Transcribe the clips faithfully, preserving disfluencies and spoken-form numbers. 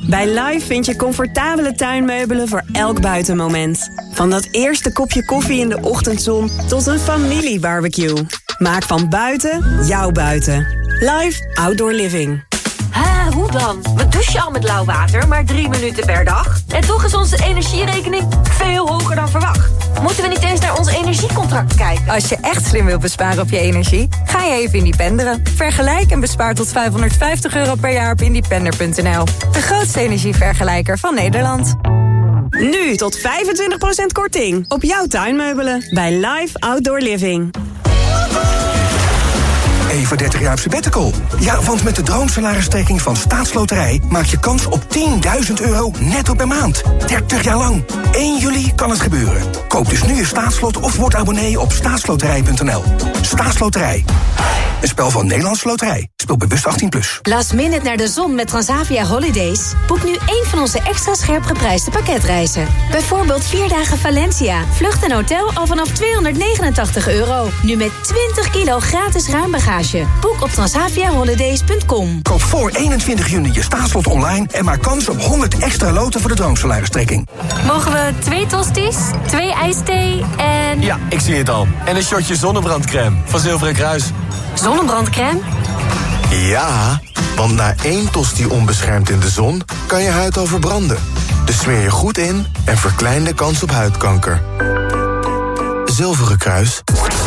Bij Live vind je comfortabele tuinmeubelen voor elk buitenmoment. Van dat eerste kopje koffie in de ochtendzon tot een familiebarbecue. Maak van buiten jouw buiten. Live Outdoor Living. Ha, hoe dan? We douchen al met lauw water, maar drie minuten per dag. En toch is onze energierekening veel hoger dan verwacht. Moeten we niet eens naar ons energiecontract kijken? Als je echt slim wilt besparen op je energie, ga je even Independeren. Vergelijk en bespaar tot vijfhonderdvijftig euro per jaar op independer punt n l. De grootste energievergelijker van Nederland. Nu tot vijfentwintig procent korting op jouw tuinmeubelen bij Live Outdoor Living. Even dertig jaar op sabbatical. Ja, want met de droomsalaristrekking van Staatsloterij maak je kans op tienduizend euro netto per maand. dertig jaar lang. één juli kan het gebeuren. Koop dus nu je staatslot of word abonnee op staatsloterij punt n l. Staatsloterij. Een spel van Nederlandse Loterij. Speel bewust achttien plus. Last minute naar de zon met Transavia Holidays? Boek nu één van onze extra scherp geprijsde pakketreizen. Bijvoorbeeld vier dagen Valencia. Vlucht en hotel al vanaf tweehonderdnegenentachtig euro. Nu met twintig kilo gratis ruimbagage. Boek op transavia holidays punt com. Koop voor eenentwintig juni je staatslot online en maak kans op honderd extra loten voor de droomsalaristrekking. Mogen we twee tosties, twee ijsthee en... Ja, ik zie het al. En een shotje zonnebrandcrème van Zilveren Kruis. Zonnebrandcrème? Ja, want na één tosti onbeschermd in de zon kan je huid al verbranden. Dus smeer je goed in en verklein de kans op huidkanker. Zilveren Kruis.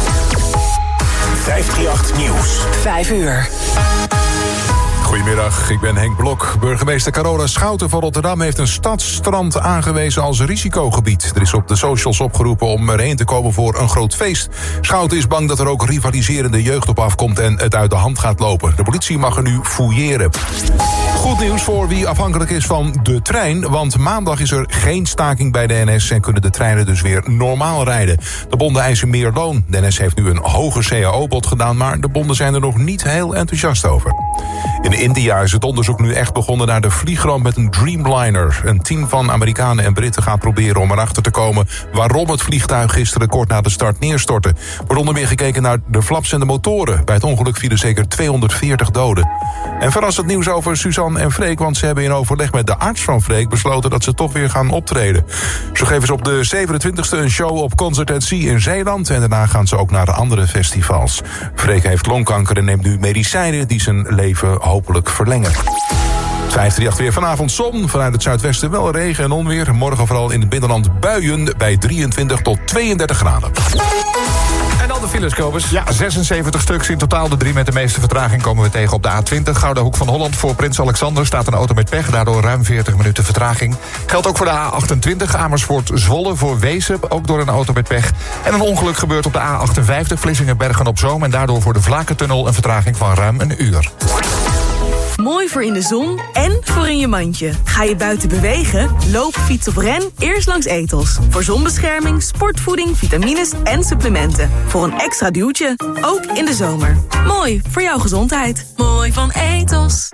vijfhonderdachttien Nieuws. Vijf uur. Goedemiddag, ik ben Henk Blok. Burgemeester Carola Schouten van Rotterdam heeft een stadsstrand aangewezen als risicogebied. Er is op de socials opgeroepen om erheen te komen voor een groot feest. Schouten is bang dat er ook rivaliserende jeugd op afkomt en het uit de hand gaat lopen. De politie mag er nu fouilleren. Goed nieuws voor wie afhankelijk is van de trein, want maandag is er geen staking bij de N S en kunnen de treinen dus weer normaal rijden. De bonden eisen meer loon. De N S heeft nu een hoger C A O-bod gedaan, maar de bonden zijn er nog niet heel enthousiast over. In India is het onderzoek nu echt begonnen naar de vliegramp met een Dreamliner. Een team van Amerikanen en Britten gaat proberen om erachter te komen waarom het vliegtuig gisteren kort na de start neerstortte. Er wordt onder meer gekeken naar de flaps en de motoren. Bij het ongeluk vielen zeker tweehonderdveertig doden. En verrassend nieuws over Suzanne en Freek, want ze hebben in overleg met de arts van Freek besloten dat ze toch weer gaan optreden. Zo geven ze op de zevenentwintigste een show op Concert at Sea in Zeeland en daarna gaan ze ook naar andere festivals. Freek heeft longkanker en neemt nu medicijnen die zijn leven hopelijk verlengen. vijfhonderdachttien weer vanavond zon, vanuit het zuidwesten wel regen en onweer. Morgen vooral in het binnenland buien bij drieëntwintig tot tweeëndertig graden. En dan de files, Kobus. Ja, zesenzeventig stuks in totaal. De drie met de meeste vertraging komen we tegen op de A twintig. Gouden Hoek van Holland voor Prins Alexander staat een auto met pech. Daardoor ruim veertig minuten vertraging. Geldt ook voor de A achtentwintig Amersfoort-Zwolle voor Weesp. Ook door een auto met pech. En een ongeluk gebeurt op de A achtenvijftig Vlissingen-Bergen-op-Zoom. En daardoor voor de Vlakentunnel een vertraging van ruim een uur. Mooi voor in de zon en voor in je mandje. Ga je buiten bewegen? Loop, fiets of ren eerst langs Ethos. Voor zonbescherming, sportvoeding, vitamines en supplementen. Voor een extra duwtje, ook in de zomer. Mooi voor jouw gezondheid. Mooi van Ethos.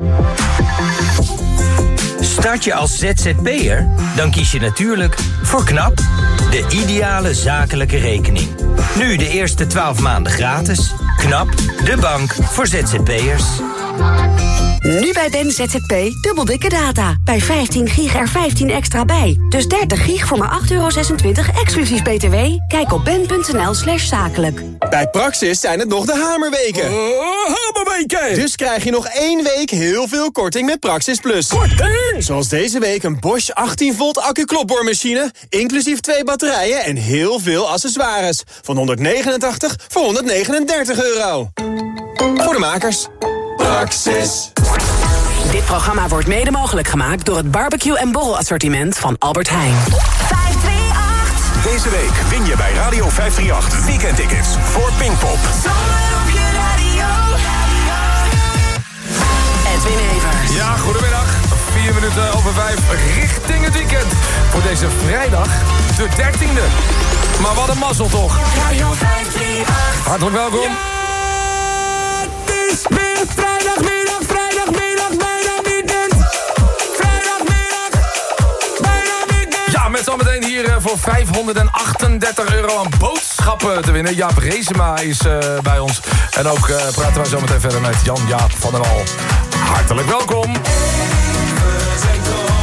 Start je als Z Z P'er? Dan kies je natuurlijk voor KNAP, de ideale zakelijke rekening. Nu de eerste twaalf maanden gratis. KNAP, de bank voor Z Z P'ers. Nu bij Ben Z Z P dubbel dikke data. Bij vijftien gig er vijftien extra bij. Dus dertig gig voor maar acht euro zesentwintig exclusief B T W. Kijk op ben punt n l slash zakelijk. Bij Praxis zijn het nog de hamerweken. Uh, hamerweken! Dus krijg je nog één week heel veel korting met Praxis Plus. Korting! Zoals deze week een Bosch achttien volt accu-klopboormachine, inclusief twee batterijen en heel veel accessoires. Van honderdnegenentachtig voor honderdnegenendertig euro. Voor de makers. Praxis. Dit programma wordt mede mogelijk gemaakt door het barbecue- en borrelassortiment van Albert Heijn. vijfhonderdachttien Deze week win je bij Radio vijfhonderdachttien weekendtickets voor Pinkpop. Zomer op je radio. Edwin Evers. Ja, goedemiddag. Vier minuten over vijf richting het weekend. Voor deze vrijdag, de dertiende. Maar wat een mazzel toch. Radio vijfhonderdachttien. Hartelijk welkom. Ja, het is weer vrijdagmiddag, vrijdagmiddag, bijna weekend. Vrijdagmiddag, bijna weekend. Ja, met zometeen hier uh, voor vijfhonderdachtendertig euro aan boodschappen te winnen. Jaap Reesema is uh, bij ons. En ook uh, praten wij zometeen verder met Jan-Jaap van der Wal. Hartelijk welkom. Even zijn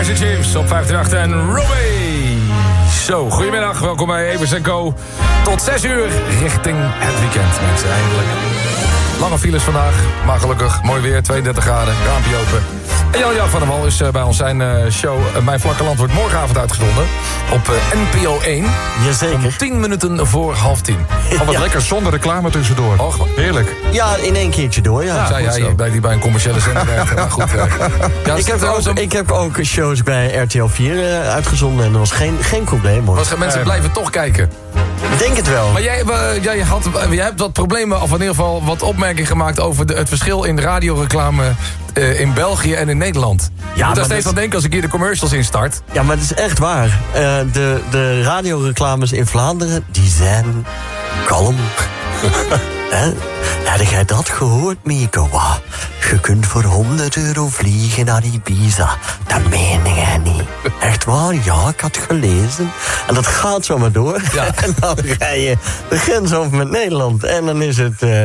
Crazy Chiefs op vijfentachtig en Robbie. Zo, goedemiddag, welkom bij Evers en Co. Tot zes uur richting het weekend, mensen, eindelijk. Lange files vandaag, maar gelukkig mooi weer, tweeëndertig graden, raampje open. En Jan-Jaap van der Wal is uh, bij ons. Zijn uh, show uh, Mijn Vlakke Land wordt morgenavond uitgezonden op uh, N P O één. Jazeker. Om tien minuten voor half tien. Al wat Ja. lekker zonder reclame tussendoor. Och, heerlijk. Ja, in één keertje door, ja. Ja, zei Goed jij, zo. ik blijf die bij een commerciële zender werken, maar goed. Uh, ja, ik, heb trouwens ook, een- ik heb ook shows bij R T L vier uh, uitgezonden en dat was geen, geen probleem, hoor. was, mensen Nee, blijven toch kijken. Denk het wel. Maar jij, uh, jij, had, uh, jij hebt wat problemen, of in ieder geval wat opmerkingen gemaakt over de, het verschil in de radioreclame uh, in België en in Nederland. Ja, ik moet daar maar steeds dat- aan denken als ik hier de commercials instart. Ja, maar het is echt waar. Uh, de, de radioreclames in Vlaanderen, die zijn kalm. Hè? Heb jij dat gehoord, Mieke? Wauw. Je kunt voor honderd euro vliegen naar Ibiza. Dat meen jij niet. Echt waar? Ja, ik had gelezen. En dat gaat zo maar door. Ja. En dan rij je de grens over met Nederland. En dan is het... Uh...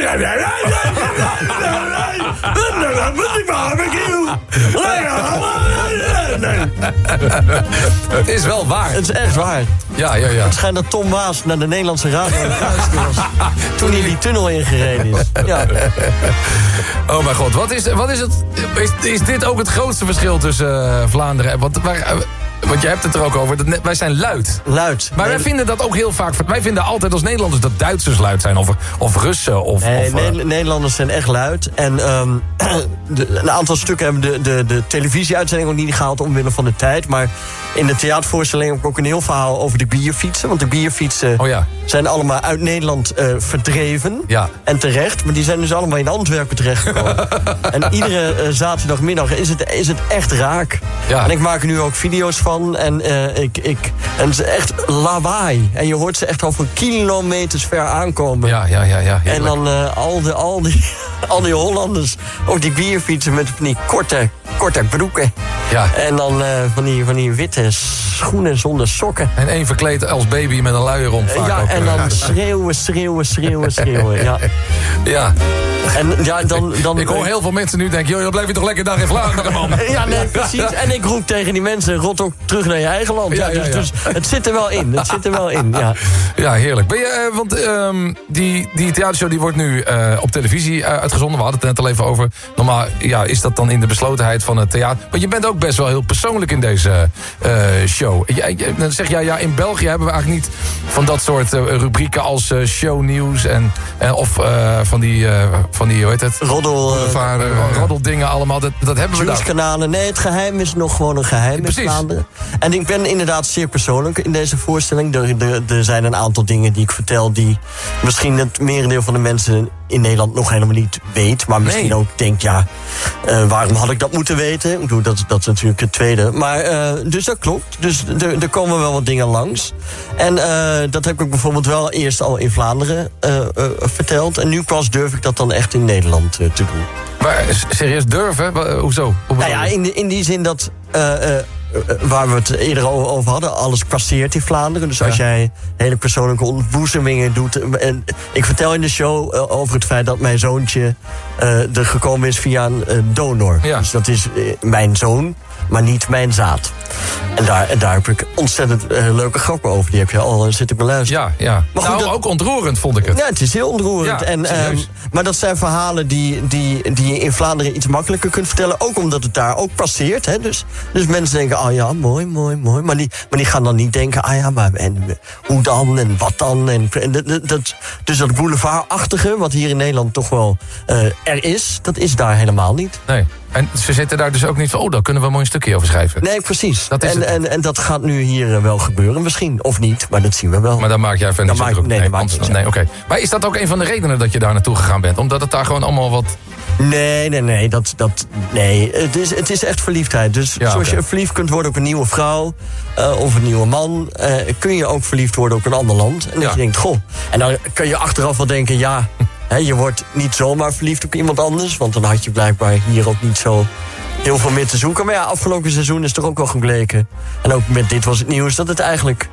Het is wel waar. Het is echt waar. Ja, ja, ja. Het schijnt dat Tom Waas naar de Nederlandse radio luisteren was toen hij die tunnel ingereden is. Ja. Oh mijn god, wat is, wat is het... Is, is dit ook het grootste verschil tussen uh, Vlaanderen en... Want, waar, uh, want je hebt het er ook over, dat ne- wij zijn luid. Luid. Maar nee, wij vinden dat ook heel vaak... Wij vinden altijd als Nederlanders dat Duitsers luid zijn. Of, of Russen. Of, nee, of, uh, Ne- Nederlanders zijn echt luid. En um, de, een aantal stukken hebben de, de, de televisieuitzending ook niet gehaald omwille van de tijd. Maar in de theatervoorstelling heb ik ook een heel verhaal over de bierfietsen. Want de bierfietsen oh ja. zijn allemaal uit Nederland uh, verdreven. Ja. En terecht. Maar die zijn dus allemaal in Antwerpen terechtgekomen. En iedere uh, zaterdagmiddag is het, is het echt raak. Ja. En ik maak er nu ook video's van. En, uh, ik, ik, en het is echt lawaai. En je hoort ze echt al van kilometers ver aankomen. Ja, ja, ja. ja En dan uh, al, de, al, die, al die Hollanders op die bierfietsen met van die korte, korte broeken. Ja. En dan uh, van, die, van die witte schoenen zonder sokken. En één verkleed als baby met een luier rond. Vaak Ja, ook, en uh, dan schreeuwen, schreeuwen, schreeuwen, schreeuwen. Ja. Ja. En ja, dan, dan, Ik hoor heel veel mensen nu denken... joh, dan blijf je toch lekker dag in Vlaanderen, man. Ja, nee, precies. En ik roep tegen die mensen... rot ook terug naar je eigen land. Ja, Ja, dus, ja, ja. dus het zit er wel in. Het zit er wel in, ja. Ja, heerlijk. Ben je, uh, want um, die, die theatershow die wordt nu uh, op televisie uh, uitgezonden. We hadden het net al even over. Normaal ja, is dat dan in de beslotenheid van het theater. Maar je bent ook best wel heel persoonlijk in deze uh, show. Je, je, dan zeg jij, ja, in België hebben we eigenlijk niet van dat soort uh, rubrieken als uh, shownieuws en, en of uh, van die, uh, van die, hoe heet het? Roddel, uh, uh, roddeldingen allemaal. Dat, dat hebben we daar. Kanalen. Nee, het geheim is nog gewoon een geheim in Vlaanderen. En ik ben inderdaad zeer persoonlijk in deze voorstelling. Er, er, er zijn een aantal dingen die ik vertel... die misschien het merendeel van de mensen in Nederland nog helemaal niet weet. Maar misschien nee. ook denkt, ja, uh, waarom had ik dat moeten weten? Ik bedoel, dat, dat is natuurlijk het tweede. Maar, uh, dus dat klopt. Dus er, er komen wel wat dingen langs. En uh, dat heb ik bijvoorbeeld wel eerst al in Vlaanderen uh, uh, verteld. En nu pas durf ik dat dan echt in Nederland uh, te doen. Maar serieus durven? Hoezo? Hoe nou ja, in, in die zin dat... Uh, uh, waar we het eerder over hadden, alles passeert in Vlaanderen. Dus als ja. jij hele persoonlijke ontboezemingen doet... En ik vertel in de show uh, over het feit dat mijn zoontje uh, er gekomen is via een uh, donor. Ja. Dus dat is uh, mijn zoon, maar niet mijn zaad. En daar, en daar heb ik ontzettend uh, leuke grappen over. Die heb je al uh, zitten beluisteren. Ja, ja. Maar goed, nou, dat... ook ontroerend vond ik het. Ja, het is heel ontroerend. Ja, en, um, maar dat zijn verhalen die, die, die je in Vlaanderen iets makkelijker kunt vertellen. Ook omdat het daar ook passeert. Hè. Dus, dus mensen denken, ah ja, mooi, mooi, mooi. Maar die, maar die gaan dan niet denken, ah ja, maar en, hoe dan en wat dan. En, en dat, dat, dus dat boulevardachtige, wat hier in Nederland toch wel uh, er is... dat is daar helemaal niet. Nee. En ze zitten daar dus ook niet van... oh, daar kunnen we een mooi stukje over schrijven. Nee, precies. Dat is en, en, en dat gaat nu hier wel gebeuren misschien. Of niet, maar dat zien we wel. Maar dan maak jij verder niet zo druk. Nee, nee, nee, nee, nee oké. Okay. Maar is dat ook een van de redenen dat je daar naartoe gegaan bent? Omdat het daar gewoon allemaal wat... Nee, nee, nee. Dat, dat, nee. Het, is, het is echt verliefdheid. Dus ja, zoals okay. je verliefd kunt worden op een nieuwe vrouw... Uh, of een nieuwe man... Uh, kun je ook verliefd worden op een ander land. En dat ja. je denkt, goh... En dan kun je achteraf wel denken, ja... Hè, je wordt niet zomaar verliefd op iemand anders... want dan had je blijkbaar hier ook niet zo... heel veel meer te zoeken. Maar ja, afgelopen seizoen is toch ook wel gebleken... en ook met Dit Was Het Nieuws... dat het eigenlijk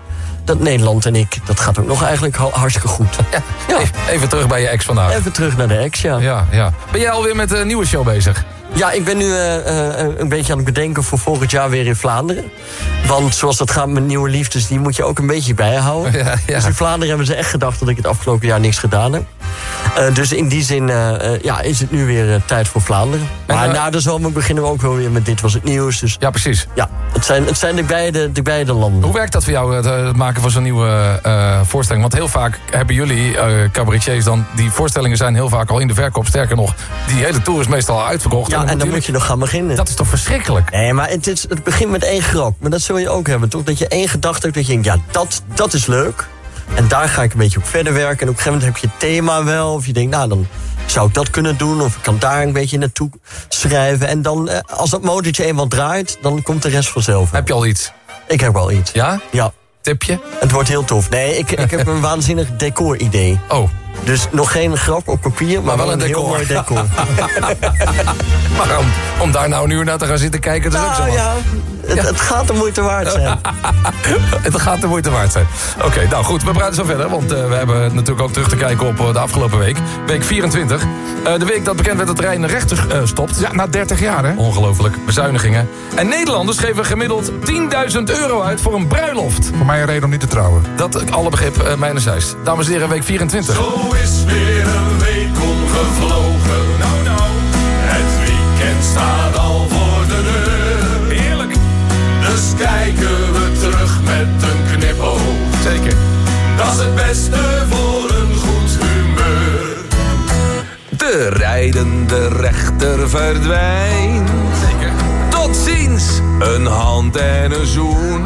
dat Nederland en ik, dat gaat ook nog eigenlijk hartstikke goed. Ja, ja. Even terug bij je ex vandaag. Even terug naar de ex, ja. ja, ja. Ben jij alweer met een nieuwe show bezig? Ja, ik ben nu uh, uh, een beetje aan het bedenken voor volgend jaar weer in Vlaanderen. Want zoals dat gaat met nieuwe liefdes, die moet je ook een beetje bijhouden. Ja, ja. Dus in Vlaanderen hebben ze echt gedacht dat ik het afgelopen jaar niks gedaan heb. Uh, dus in die zin uh, uh, ja, is het nu weer uh, tijd voor Vlaanderen. Maar en, uh, na de zomer beginnen we ook wel weer met Dit Was Het Nieuws. Dus, ja, precies. Ja, het zijn, het zijn de, beide, de beide landen. Hoe werkt dat voor jou, het maken van zo'n nieuwe uh, voorstelling? Want heel vaak hebben jullie, uh, cabaretiers dan, die voorstellingen zijn heel vaak al in de verkoop. Sterker nog, die hele tour is meestal al uitverkocht. Ja, en dan, en dan moet je nog gaan beginnen. Dat is toch verschrikkelijk? Nee, maar het, is, het begint met één grap. Maar dat zul je ook hebben, toch? Dat je één gedachte hebt, dat je denkt, ja, dat, dat is leuk. En daar ga ik een beetje op verder werken. En op een gegeven moment heb je het thema wel. Of je denkt, nou, dan zou ik dat kunnen doen. Of ik kan daar een beetje naartoe schrijven. En dan, als dat motortje eenmaal draait, dan komt de rest vanzelf. Heb je al iets? Ik heb wel iets. Ja? Ja. Tipje? Het wordt heel tof. Nee, ik, ik heb een waanzinnig decor-idee. Oh. Dus nog geen grap op papier, maar, maar wel een, een decor. Heel mooi decor. Maar om, om daar nou een uur naar te gaan zitten kijken, dat is nou, ook zo. Ja, het, ja. het gaat de moeite waard zijn. Het gaat de moeite waard zijn. Oké, okay, nou goed, we praten zo verder. Want uh, we hebben natuurlijk ook terug te kijken op uh, de afgelopen week. Week vierentwintig. Uh, de week dat bekend werd dat Rijn rechter uh, stopt. Ja, na dertig jaar, hè? Ongelooflijk. Bezuinigingen. En Nederlanders geven gemiddeld tienduizend euro uit voor een bruiloft. Voor mij een reden om niet te trouwen. Dat alle begrip uh, mijnerzijds. Dames en heren, week vierentwintig. Zo is weer een week omgevlogen. Nou, nou. Het weekend staat al voor de deur. Heerlijk. Dus kijken we terug met een knipoog. Zeker. Dat is het beste voor een goed humeur. De rijdende rechter verdwijnt. Zeker. Tot ziens. Een hand en een zoen.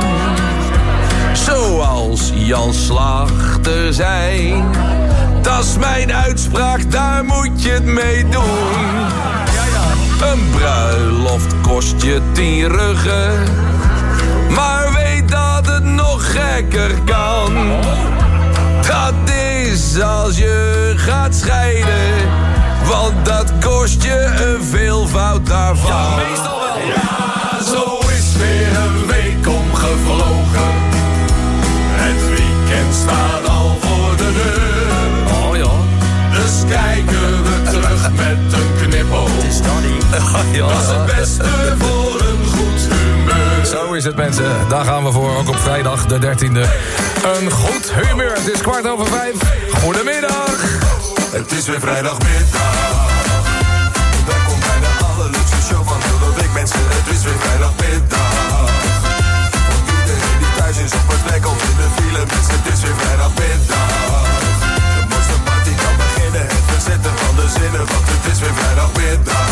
Zoals Jan Slachter zei. Dat is mijn uitspraak, daar moet je het mee doen. Een bruiloft kost je tien ruggen. Maar weet dat het nog gekker kan. Dat is als je gaat scheiden. Want dat kost je een veelvoud daarvan. Ja, meestal wel. Ja, zo is weer een week omgevlogen. Het weekend staat al voor de deur. Oh ja. Dus kijken we terug met een knipoog. Ja. Dat is het beste voor een goed humeur. Zo is het, mensen. Daar gaan we voor, ook op vrijdag de dertiende. Een goed humeur. Het is kwart over vijf. Goedemiddag. Het is weer vrijdagmiddag. Daar komt bij de allerleukste show van heel de week, mensen. Het is weer vrijdagmiddag. Voor iedereen die thuis is op het werk of in de file, mensen. Het is weer vrijdagmiddag. De mooiste party kan beginnen. Het verzetten van de zinnen, want het is weer vrijdagmiddag.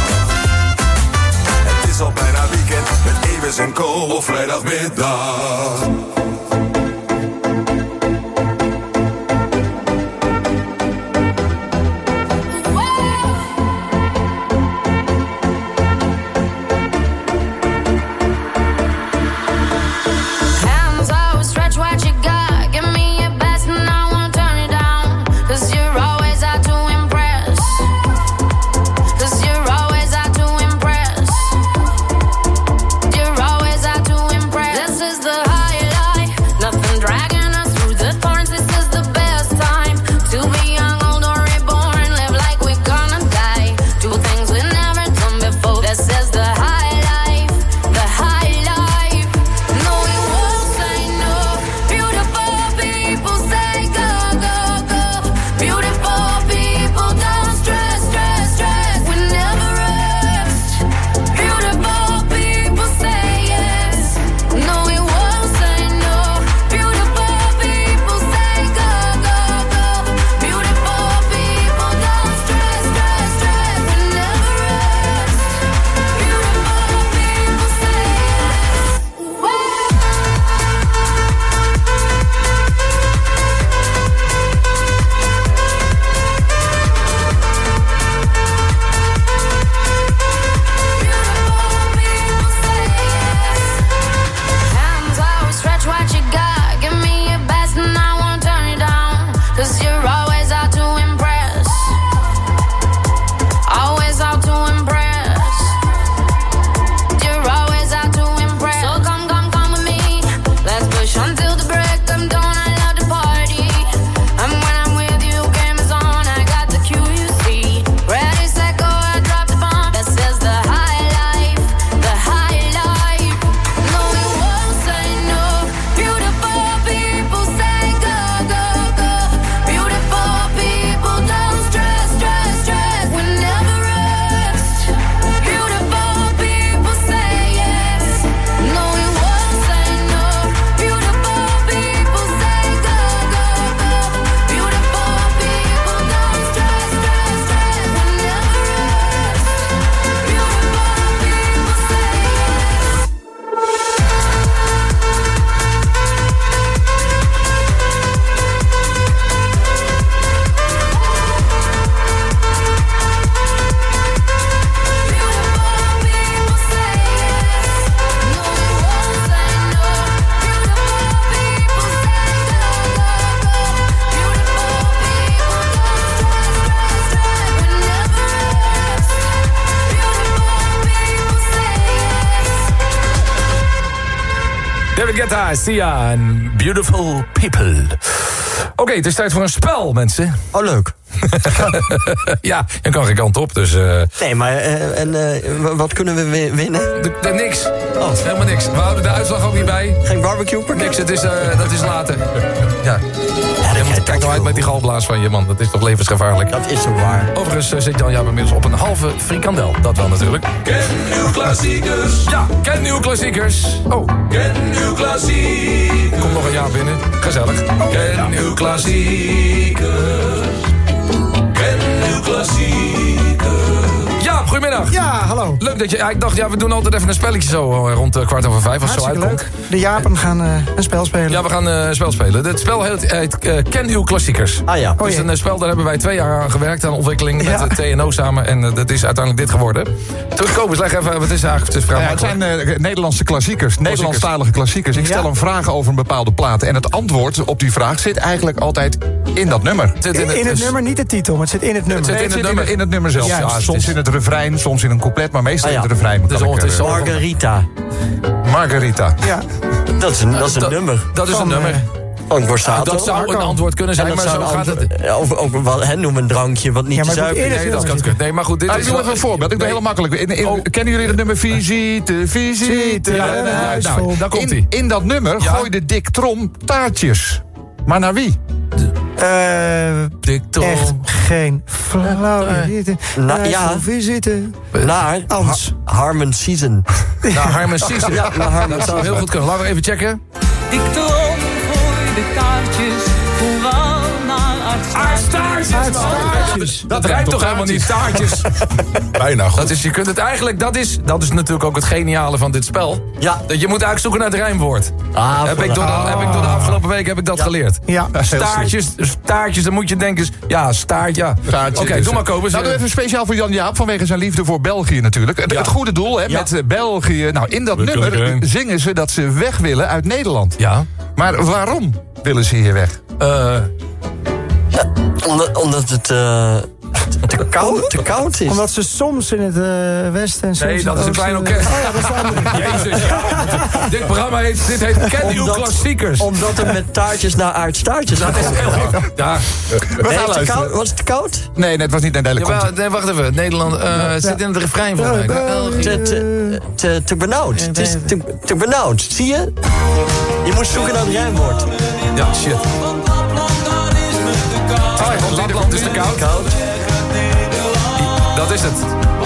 Het is al bijna weekend met Ewes en Co. op vrijdagmiddag. This is the highlight. David Guetta, Sia en Beautiful People. Oké, okay, het is tijd voor een spel, mensen. Oh, leuk. Ja, je kan geen kant op, dus... Uh... Nee, maar uh, en, uh, wat kunnen we winnen? De, de, niks. Oh. Helemaal niks. We houden de uitslag ook niet bij. Geen barbecue per niks, het is, uh, dat is later. Ja. Ja, kijk nou uit met die galblaas van je, man. Dat is toch levensgevaarlijk. Dat is zo waar. Overigens uh, zit Jan Jaap inmiddels op een halve frikandel. Dat wel natuurlijk. Ken uw klassiekers. Ja, ken uw klassiekers. Oh. Ken uw klassiekers. Komt nog een jaar binnen. Gezellig. Oh. Ken ja. uw klassiekers. Ken uw klassiekers. Ja, goedemiddag. Ja, hallo. Leuk dat je... Ja, ik dacht, ja, we doen altijd even een spelletje zo uh, rond uh, kwart over vijf. Als het zo uitkomt. Leuk. De Japen gaan uh, een spel spelen. Ja, we gaan uh, een spel spelen. Het spel heet, heet uh, Ken uw klassiekers. Ah ja. Het is een uh, spel, daar hebben wij twee jaar aan gewerkt. Aan ontwikkeling met ja. T N O samen. En uh, dat is uiteindelijk dit geworden. Kobus, leg even, wat is eigenlijk... Het, is ja, het zijn uh, Nederlandse klassiekers. Nederlandstalige klassiekers. Ik stel ja. een vraag over een bepaalde plaat. En het antwoord op die vraag zit eigenlijk altijd in dat nummer. Het zit in, het, in het dus, nummer, niet de titel, maar het zit in het nummer. Het zit in, nee, het, het, zit in, in het nummer zelf. Ja, ja, soms in het refrein, soms in een couplet, maar meestal ah, ja. in het refrein. Dus het is uh, Margarita. Margarita. Ja. Dat is een, dat is een dat, nummer. Dat is Van, een nummer. Van Borsato. Dat zou een antwoord kunnen zijn, maar zo gaat het. Of, of wat, hè, noem een drankje wat niet ja, te zuiver is. Nee, dat kan het. Nee, maar goed, dit ah, is... Ik doe even een voorbeeld, ik ben nee. heel makkelijk. In, in, oh. Kennen jullie het nummer Visite, Visite? Ja, ja, ja, ja, nou, daar komt hij. In, in dat nummer ja. gooide Dick Trom taartjes. Maar naar wie? Uh, Dick Trom. Echt geen flauw idee. Na, ja. Visite. Naar Hans. Ha Harmon Season. Naar Harmon Season. Ja, naar Harmon dat zou heel goed kunnen. Laten we even checken. Dick Trom gooide taartjes. Vooral naar Aardstaartjes. Aardstaartjes. Dat rijmt toch helemaal niet, taartjes. Bijna goed. Dat is, je kunt het eigenlijk, dat is, dat is natuurlijk ook het geniale van dit spel. Ja. Dat je moet eigenlijk zoeken naar het rijmwoord. Ah, heb, ik door de, ah. heb ik door de afgelopen week heb ik dat ja. geleerd. Ja. Staartjes, staartjes, dan moet je denken, ja, staart, ja. Oké, okay, doe maar Kobus. Nou, doe even speciaal voor Jan Jaap, vanwege zijn liefde voor België natuurlijk. Het, ja. het goede doel, hè, ja. met België. Nou, in dat We nummer kunnen. zingen ze dat ze weg willen uit Nederland. Ja. Maar waarom willen ze hier weg? Uh, ja, omdat, omdat het... Uh... Te koud, te koud is. Omdat ze soms in het uh, westen en soms nee, dat is een klein orkest. Oh, ja, dat is andere. Jezus, ja. Dit programma heet, dit heet Ken uw klassiekers. Omdat er met taartjes naar aardstaartjes dat is heel goed. Ja. We nee, gaan te koud, was het te koud? Nee, nee, het was niet een duidelijk. Ja, nee, wacht even. Nederland uh, ja. zit in het refrein van mij. Te, te, te, te benauwd. Het is te, te benauwd. Zie je? Je moet zoeken naar het rijmwoord. Ja, shit. Oh, Lapland is te koud. koud. Dat is het.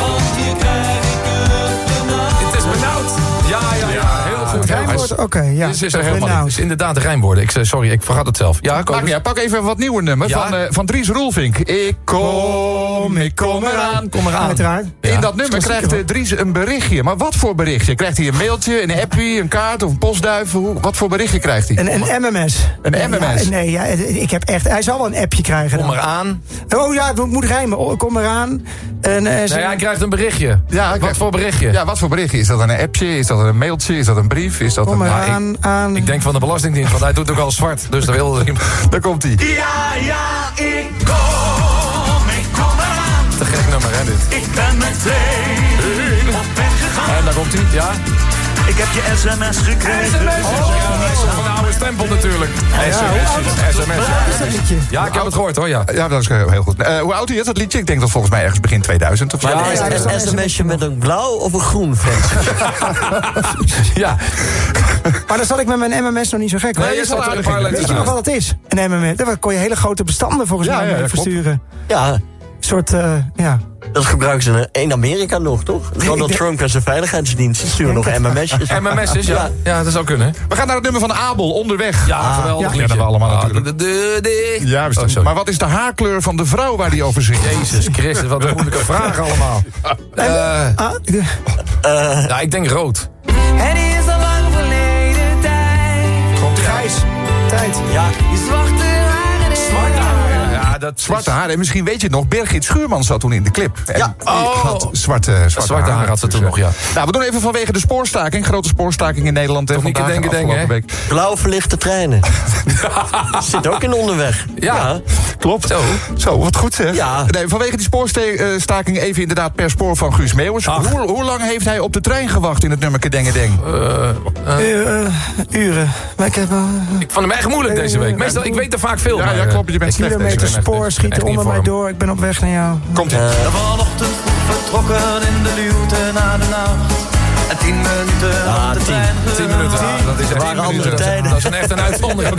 Het is benauwd. Ja, ja, ja. Heel goed. Rijmwoorden? Oké, okay, ja. Dit is, er helemaal niet. Is inderdaad de rijmwoorden. Ik, sorry, ik vergat het zelf. Ja, pak, ja, pak even een wat nieuwer nummer ja. van, uh, van Dries Roelvink. Ik kom, ik kom eraan. Kom eraan. Uiteraard. In ja. dat nummer krijgt uh, Dries een berichtje. Maar wat voor berichtje? Krijgt hij een mailtje, een appie, een kaart of een postduif? Hoe, wat voor berichtje krijgt hij? Een, een M M S. Een M M S? Ja, nee, ja, ik heb echt... Hij zal wel een appje krijgen. Kom dan. eraan. Oh ja, het moet rijmen. Oh, kom eraan. En, uh, nee, hij krijgt een berichtje. Ja, wat krijgt... voor berichtje? Ja, wat voor berichtje? Is dat een appje? Is dat een mailtje? Is dat een brief? Is dat kom een... eraan. Aan, aan... Ik denk van de Belastingdienst, want hij doet ook al zwart. Dus daar wil hij. Daar komt hij. Ja, ja, ik kom, ik kom eraan. Te gek nummer, hè, dit. Ik ben meteen op weg gegaan. En daar komt hij, ja. Ik heb je sms gekregen. S M S! Oh, van de oude stempel natuurlijk. S M S. S M S, ja. Ja, ik heb het gehoord, hoor, ja. Ja, dat is heel goed. Uh, hoe oud is dat liedje? Ik denk dat volgens mij ergens begin tweeduizend of zo. Maar ja, een S M S'je met een blauw of een groen venster? Ja. Maar dan zat ik met mijn M M S nog niet zo gek. Nee, je zat er een paar Weet je nog wat het is? Een M M S. Daar kon je hele grote bestanden volgens ja, mij ja, mee versturen. Ja. Een soort, uh, ja... Dat gebruiken ze in Amerika nog, toch? Donald Trump en zijn veiligheidsdienst sturen nog M M S'jes. M M S'jes, ja. Ja, dat zou kunnen. We gaan naar het nummer van Abel, Onderweg. Ja, ah, geweldig. Ja, kennen we allemaal ah, natuurlijk. De, de, de. Ja, oh, maar wat is de haarkleur van de vrouw waar die over zingt? Jezus Christus, wat een moeilijke vraag allemaal. Uh, uh, uh, ja, ik denk rood. Het is al lang verleden tijd. Komt Grijs. Tijd. Ja. Je zwarte haren. Zwarte haren. Ja, dat zwarte haar. En misschien weet je het nog, Birgit Schuurman zat toen in de clip. En ja. Oh. Had zwarte, zwarte, zwarte haar had ze toen nog, ja. Nou, we doen even vanwege de spoorstaking. Grote spoorstaking in Nederland. Toch niet denken, denken, hè? Blauw verlichte treinen. Zit ook in Onderweg. Ja. ja. Klopt. Zo. Zo, wat goed zeg. Ja. Nee, vanwege die spoorstaking even inderdaad per spoor van Guus Meeuwis. Hoe, hoe lang heeft hij op de trein gewacht in het nummer Kedengedeng? Uh, uh, uh, uren. Maar ik heb uh, ik vond hem echt moeilijk deze week. Meestal, ik weet er vaak veel. Ja, maar, ja klopt. Je bent slecht deze week. Kilometer spoor schieten onder mij door. Ik ben op weg naar jou. Komt ie. Uh, vanochtend vertrokken in de luwte naar de nacht. En tien minuten ah, op de tien. trein. Tien minuten. Ah, dat is er waren andere minuten. tijden. Dat is een echt een uitzondering.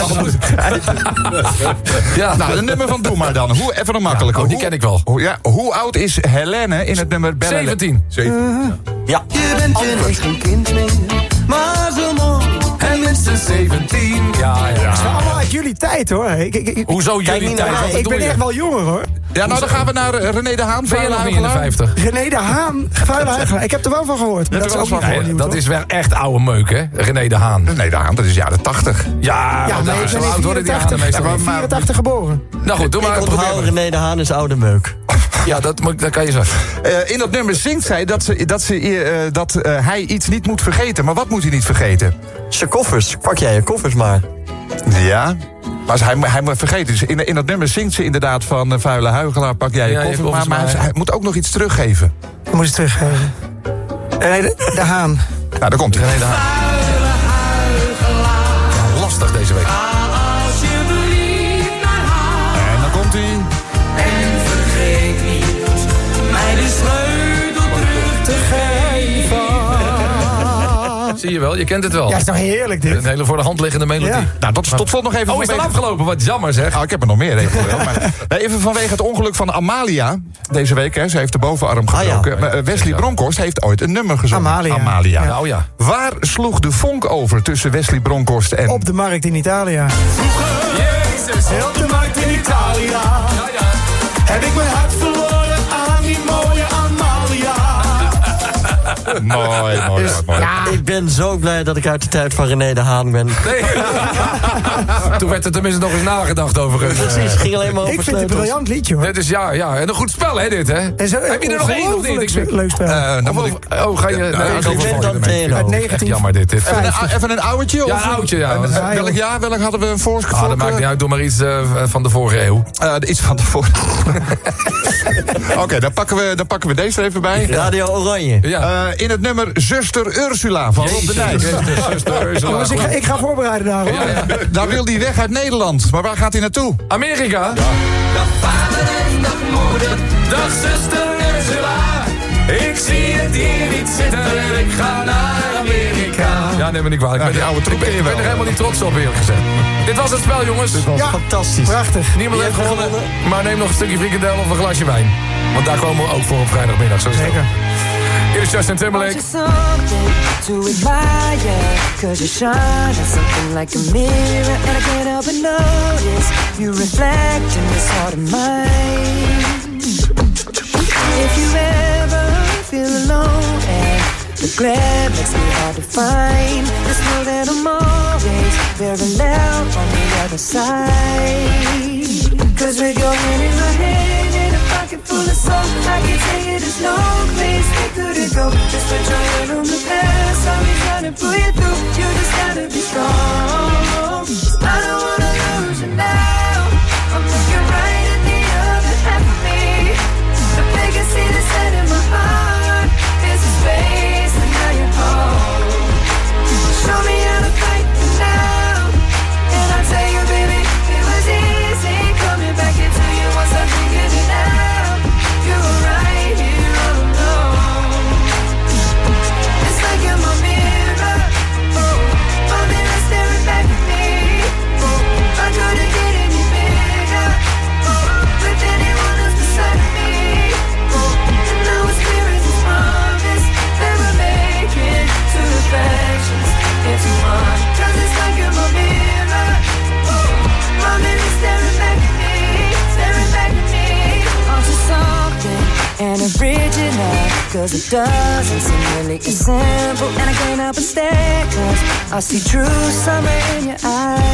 Ja, nou, een nummer van Doe maar dan. Hoe, even een makkelijke. Ja, oh, die ken ik wel. Hoe, ja, hoe oud is Helene in het nummer Bellen? zeventien. zeventien. Uh, ja. Je bent ineens geen kind meer, maar zo mooi. En minstens zeventien. Ja, ja. Dat is allemaal uit jullie tijd, hoor. Ik, ik, ik, Hoezo jullie tijd? Naar, ik ben echt wel jonger, hoor. Ja, nou dan gaan we naar uh, René de Haan. Ben je nog in de vijftig? René de Haan, vuile huigelaar. Ik heb er wel van gehoord. Maar dat is, ook niet nee, nieuw, dat toch? is wel echt oude meuk, hè? René de Haan. René de Haan, dat is jaren tachtig. Ja, ja, nou, nee, zo oud worden die Hanen meestal. Ik ben vierentachtig geboren. Nou goed, doe maar. Ik onthoud René de Haan is oude meuk. Ja, dat, dat kan je zeggen. Uh, in dat nummer zingt zij dat, ze, dat, ze, uh, dat uh, hij iets niet moet vergeten. Maar wat moet hij niet vergeten? Zijn koffers. Pak jij je koffers maar. Ja, maar hij, hij moet vergeten. Dus in, in dat nummer zingt ze inderdaad van uh, vuile huigelaar, pak jij je ja, koffers. Je maar, maar hij, hij moet ook nog iets teruggeven. Ik moet iets teruggeven. René de, de Haan. Nou, daar komt hij. René de Haan. Ja, lastig deze week. En dan komt hij. En vergeet niet mij de sleutel terug te geven. Zie je wel, je kent het wel. Ja, is toch heerlijk dit? Een hele voor de hand liggende melodie. Ja. Nou, tot, tot slot nog even... Oh, is dat afgelopen? Wat jammer zeg. Oh, ik heb er nog meer eventueel. Maar, nee, even vanwege het ongeluk van Amalia deze week. Hè, ze heeft de bovenarm gebroken. Ah, ja. uh, Wesley Bronkhorst heeft ooit een nummer gezongen. Amalia. Amalia. Ja. Oh, ja. Waar sloeg de vonk over tussen Wesley Bronkhorst en... Op de markt in Italië. Jezus, op de markt in Italië. Ja, ja. Heb ik mijn hart verloren aan die mooie Amalia. Mooi, mooi, dus, mooi. Ja. Ik ben zo blij dat ik uit de tijd van René de Haan ben. Nee. Toen werd er tenminste nog eens nagedacht over. Precies, ging alleen maar over Ik vind het een briljant liedje, hoor. Dit is, ja, ja, en een goed spel, hè, dit, hè? En zo, heb je er nog één of niet? Ik vind... Leuk spel. Uh, dan moet ik... Oh, ga je... Ja, nee, nou, ik ben dan mee. Uit negentien jammer, dit. dit. Even, een, even een ouwtje? Ja, een ouwtje, ja. Uh, uh, welk jaar? Welk hadden we een voor? Ah, dat maakt niet uit. Doe maar iets uh, van de vorige eeuw. Uh, iets van de vorige Oké, okay, dan, pakken we, dan pakken we deze er even bij. Radio Oranje. Ja. Uh, in het nummer Zuster Ursula van Rob de Nijs. Zuster Ursula. Jongens, ik, ik ga voorbereiden daar, hoor. Ja, ja. Daar wil hij weg uit Nederland. Maar waar gaat hij naartoe? Amerika. Ja. Dag vader en dag moeder. Dag zuster Ursula. Ik zie het hier niet zitten. Ik ga naar Amerika. Ja, neem me niet kwalijk. Ja, ik ben, oude ik ben, ik ben er helemaal niet trots op, eerlijk gezegd. Dit was het spel, jongens. Dit was ja, fantastisch. Prachtig. Niemand heeft gewonnen, gewonnen, maar neem nog een stukje frikandel of een glasje wijn. Want daar komen we ook voor op vrijdagmiddag. Zo zeker. Hier is Justin Timberlake. To admire, cause you shine at something like a mirror, and I can't help but notice you reflect in this heart of mine. If you ever feel alone and the glare makes me hard to find, just know that I'm always very loud on the other side. Cause with your hand in my hand and a pocket full of soul, I can tell you there's no place we couldn't go. Just put your hand on the past, I'll be trying to pull you through. You just gotta be strong. I don't wanna lose you now. I'm looking right at the other half of me. The biggest see the set in my heart is a space, and now you're home. Show me how to fight for now, and I'll tell you, baby, it was easy coming back into you once I figured it out. You were right here all alone. It's like you're my mirror, oh, my mirror staring back at me. Oh, I couldn't get any bigger, oh, with anyone else beside me. Oh, and now it's clear as this promise that we're making two reflections into one. Cause it's like you're my mirror, oh, my mirror staring back at me, staring back at me. Onto something and original, cause it doesn't seem really as simple. And I can't help but stare, cause I see true summer in your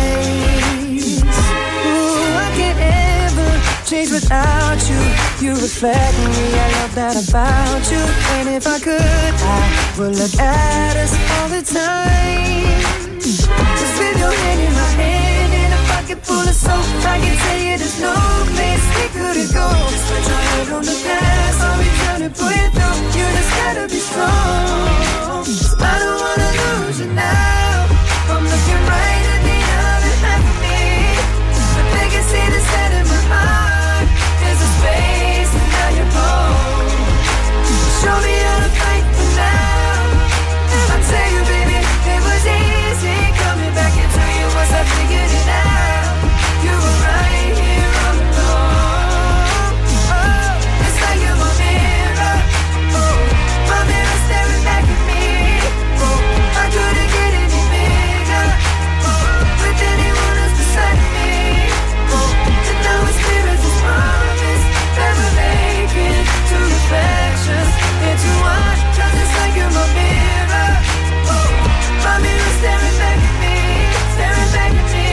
eyes. Ooh, I can't ever change without you. You reflect me, I love that about you. And if I could, I would look at us all the time. Just with your hand in my hand and a pocket full of soap. I can tell you there's no place we couldn't go. Put your head on the past, I'll be trying to pull you through. You just gotta be strong. I don't wanna lose you now. I'm looking right at the other half of me, but they can see the set in my heart. There's a space and now you're home. Show me how to fight for now. I'll tell you, baby, it was easy coming back into you once I figured it out. You were right here all along. Oh, it's like you're my mirror. Oh, my mirror staring back at me. Oh, I couldn't get any bigger. Oh, with anyone else beside me. Oh, and now it's clear as this promise that we're making two reflections into one. 'Cause it's like you're my mirror. Oh, my mirror staring back at me, staring back at me.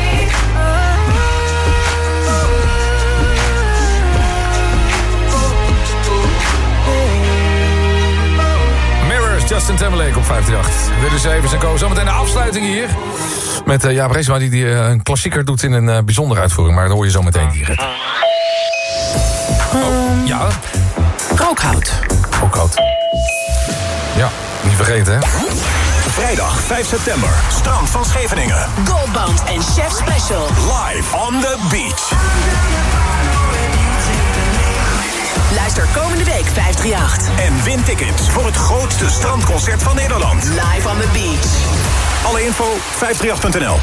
Mirrors, Justin Timberlake op vijfhonderdachttien. Dit is even zijn koos. Zometeen de afsluiting hier. Met uh, Jaap Reesema die, die uh, een klassieker doet in een uh, bijzondere uitvoering. Maar dat hoor je zo meteen hier. Oh, ja. Rookhout. Rookhout. Ja, niet vergeten hè. Vrijdag vijf september, strand van Scheveningen. Goldband en Chef Special. Live on the beach. Luister komende week vijf drie acht. En win tickets voor het grootste strandconcert van Nederland. Live on the beach. Alle info vijf drie acht punt n l.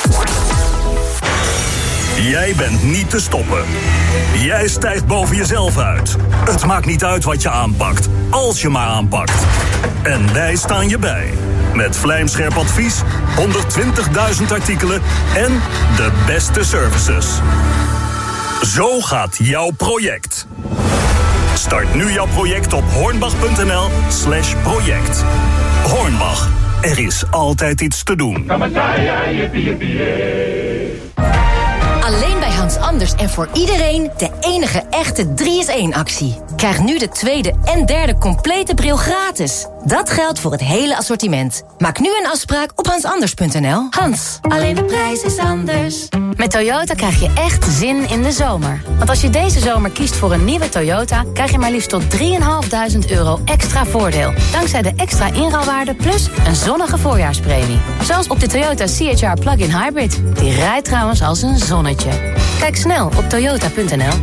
Jij bent niet te stoppen. Jij stijgt boven jezelf uit. Het maakt niet uit wat je aanpakt, als je maar aanpakt. En wij staan je bij. Met vlijmscherp advies, honderdtwintigduizend artikelen en de beste services. Zo gaat jouw project. Start nu jouw project op hornbach punt n l slash project. Hornbach, er is altijd iets te doen. Alleen bij Hans Anders en voor iedereen de enige echte drie is één actie. Krijg nu de tweede en derde complete bril gratis. Dat geldt voor het hele assortiment. Maak nu een afspraak op hans anders punt n l. Hans, alleen de prijs is anders. Met Toyota krijg je echt zin in de zomer. Want als je deze zomer kiest voor een nieuwe Toyota, krijg je maar liefst tot drieduizend vijfhonderd euro extra voordeel. Dankzij de extra inruilwaarde plus een zonnige voorjaarspremie. Zoals op de Toyota C H R Plug-in Hybrid. Die rijdt trouwens als een zonnetje. Kijk snel op toyota punt n l.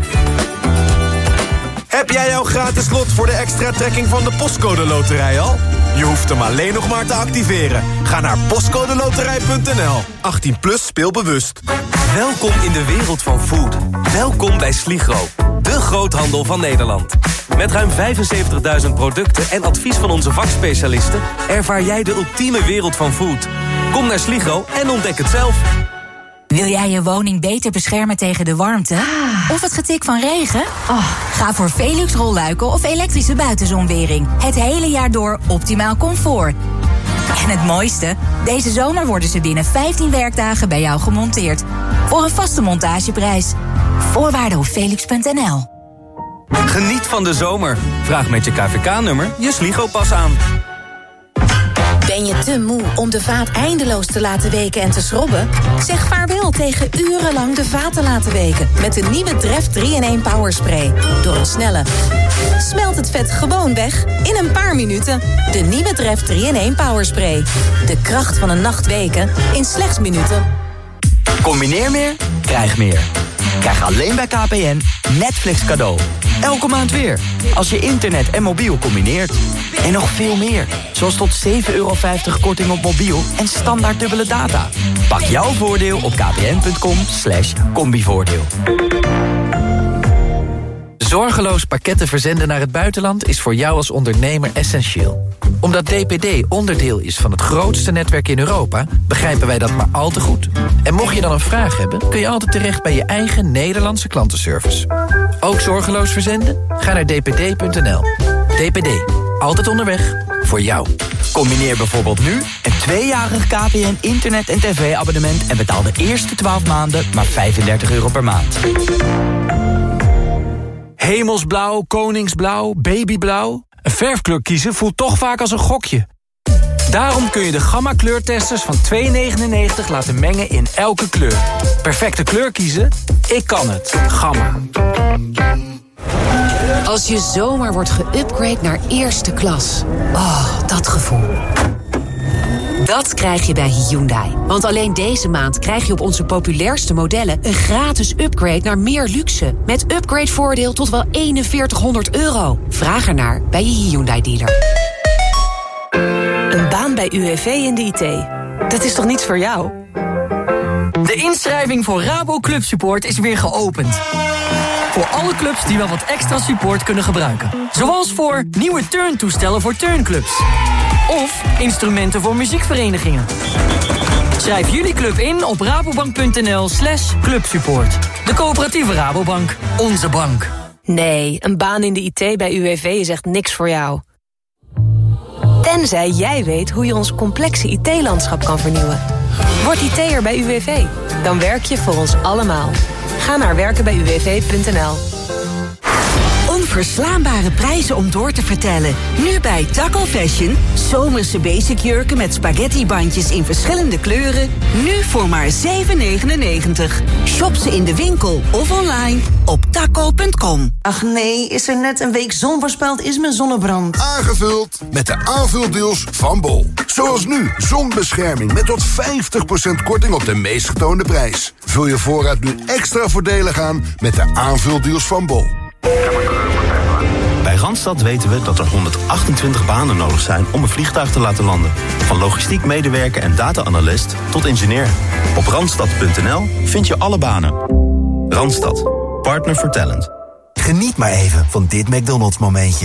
Heb jij jouw gratis lot voor de extra trekking van de Postcode Loterij al? Je hoeft hem alleen nog maar te activeren. Ga naar postcode loterij punt n l. achttien plus, speel bewust. Welkom in de wereld van food. Welkom bij Sligro, de groothandel van Nederland. Met ruim vijfenzeventigduizend producten en advies van onze vakspecialisten ervaar jij de ultieme wereld van food. Kom naar Sligro en ontdek het zelf. Wil jij je woning beter beschermen tegen de warmte? Ah. Of het getik van regen? Oh. Ga voor Velux rolluiken of elektrische buitenzonwering. Het hele jaar door optimaal comfort. En het mooiste? Deze zomer worden ze binnen vijftien werkdagen bij jou gemonteerd. Voor een vaste montageprijs. Voorwaarden op velux punt n l. Geniet van de zomer. Vraag met je K V K-nummer je Sligro-pas aan. Ben je te moe om de vaat eindeloos te laten weken en te schrobben? Zeg vaarwel tegen urenlang de vaat te laten weken. Met de nieuwe Dreft drie in één Power Spray. Door een snelle smelt het vet gewoon weg in een paar minuten. De nieuwe Dreft drie in één Power Spray. De kracht van een nacht weken in slechts minuten. Combineer meer, krijg meer. Krijg alleen bij K P N Netflix cadeau. Elke maand weer. Als je internet en mobiel combineert. En nog veel meer. Zoals tot zeven euro vijftig korting op mobiel en standaard dubbele data. Pak jouw voordeel op kpn punt com slash combivoordeel. Zorgeloos pakketten verzenden naar het buitenland is voor jou als ondernemer essentieel. Omdat D P D onderdeel is van het grootste netwerk in Europa, begrijpen wij dat maar al te goed. En mocht je dan een vraag hebben, kun je altijd terecht bij je eigen Nederlandse klantenservice. Ook zorgeloos verzenden? Ga naar d p d punt n l. D P D, altijd onderweg, voor jou. Combineer bijvoorbeeld nu een tweejarig K P N internet- en tv-abonnement en betaal de eerste twaalf maanden maar vijfendertig euro per maand. Hemelsblauw, koningsblauw, babyblauw. Een verfkleur kiezen voelt toch vaak als een gokje. Daarom kun je de Gamma kleurtesters van twee negenennegentig laten mengen in elke kleur. Perfecte kleur kiezen? Ik kan het. Gamma. Als je zomaar wordt geüpgrade naar eerste klas. Oh, dat gevoel. Dat krijg je bij Hyundai. Want alleen deze maand krijg je op onze populairste modellen een gratis upgrade naar meer luxe. Met upgradevoordeel tot wel eenenveertighonderd euro. Vraag ernaar bij je Hyundai-dealer. Een baan bij U W V in de I T. Dat is toch niets voor jou? De inschrijving voor Rabo Club Support is weer geopend. Voor alle clubs die wel wat extra support kunnen gebruiken. Zoals voor nieuwe turntoestellen voor turnclubs. Of instrumenten voor muziekverenigingen. Schrijf jullie club in op rabobank.nl slash clubsupport. De coöperatieve Rabobank. Onze bank. Nee, een baan in de I T bij U W V is echt niks voor jou. Tenzij jij weet hoe je ons complexe I T-landschap kan vernieuwen. Word I T'er bij U W V. Dan werk je voor ons allemaal. Ga naar werken bij u w v punt n l. Onverslaanbare prijzen om door te vertellen. Nu bij Taco Fashion. Zomerse basic jurken met spaghettibandjes in verschillende kleuren. Nu voor maar zeven negenennegentig. Shop ze in de winkel of online op taco punt com. Ach nee, is er net een week zon voorspeld, is mijn zonnebrand. Aangevuld met de aanvuldeals van Bol. Zoals nu, zonbescherming met tot vijftig procent korting op de meest getoonde prijs. Vul je voorraad nu extra voordelig aan met de aanvuldeals van Bol. Bij Randstad weten we dat er honderdachtentwintig banen nodig zijn om een vliegtuig te laten landen. Van logistiek medewerker en data-analyst tot ingenieur. Op randstad punt n l vind je alle banen. Randstad, partner for talent. Geniet maar even van dit McDonald's momentje.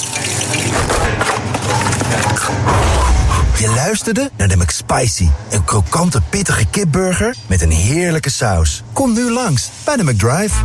Je luisterde naar de McSpicy, een krokante pittige kipburger met een heerlijke saus. Kom nu langs bij de McDrive.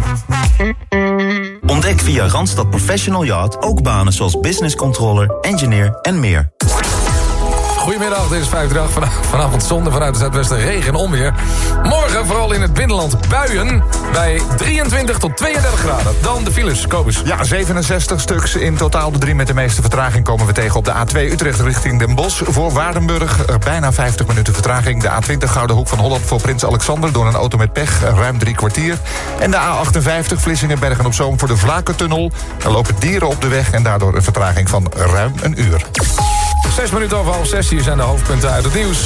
Ontdek via Randstad Professional Yacht ook banen zoals business controller, engineer en meer. Goedemiddag, dit is vijfendertig. Vanavond zonde vanuit de zuidwesten regen en onweer. Morgen vooral in het binnenland buien bij drieëntwintig tot tweeëndertig graden. Dan de files, Kobus. Ja, zevenenzestig stuks in totaal. De drie met de meeste vertraging komen we tegen op de A twee Utrecht richting Den Bosch. Voor Waardenburg bijna vijftig minuten vertraging. De A twintig Gouden Hoek van Holland voor Prins Alexander door een auto met pech, ruim drie kwartier. En de A achtenvijftig Vlissingen Bergen op Zoom voor de Vlakentunnel. Er lopen dieren op de weg en daardoor een vertraging van ruim een uur. Zes minuten over half zes, hier zijn de hoofdpunten uit het nieuws.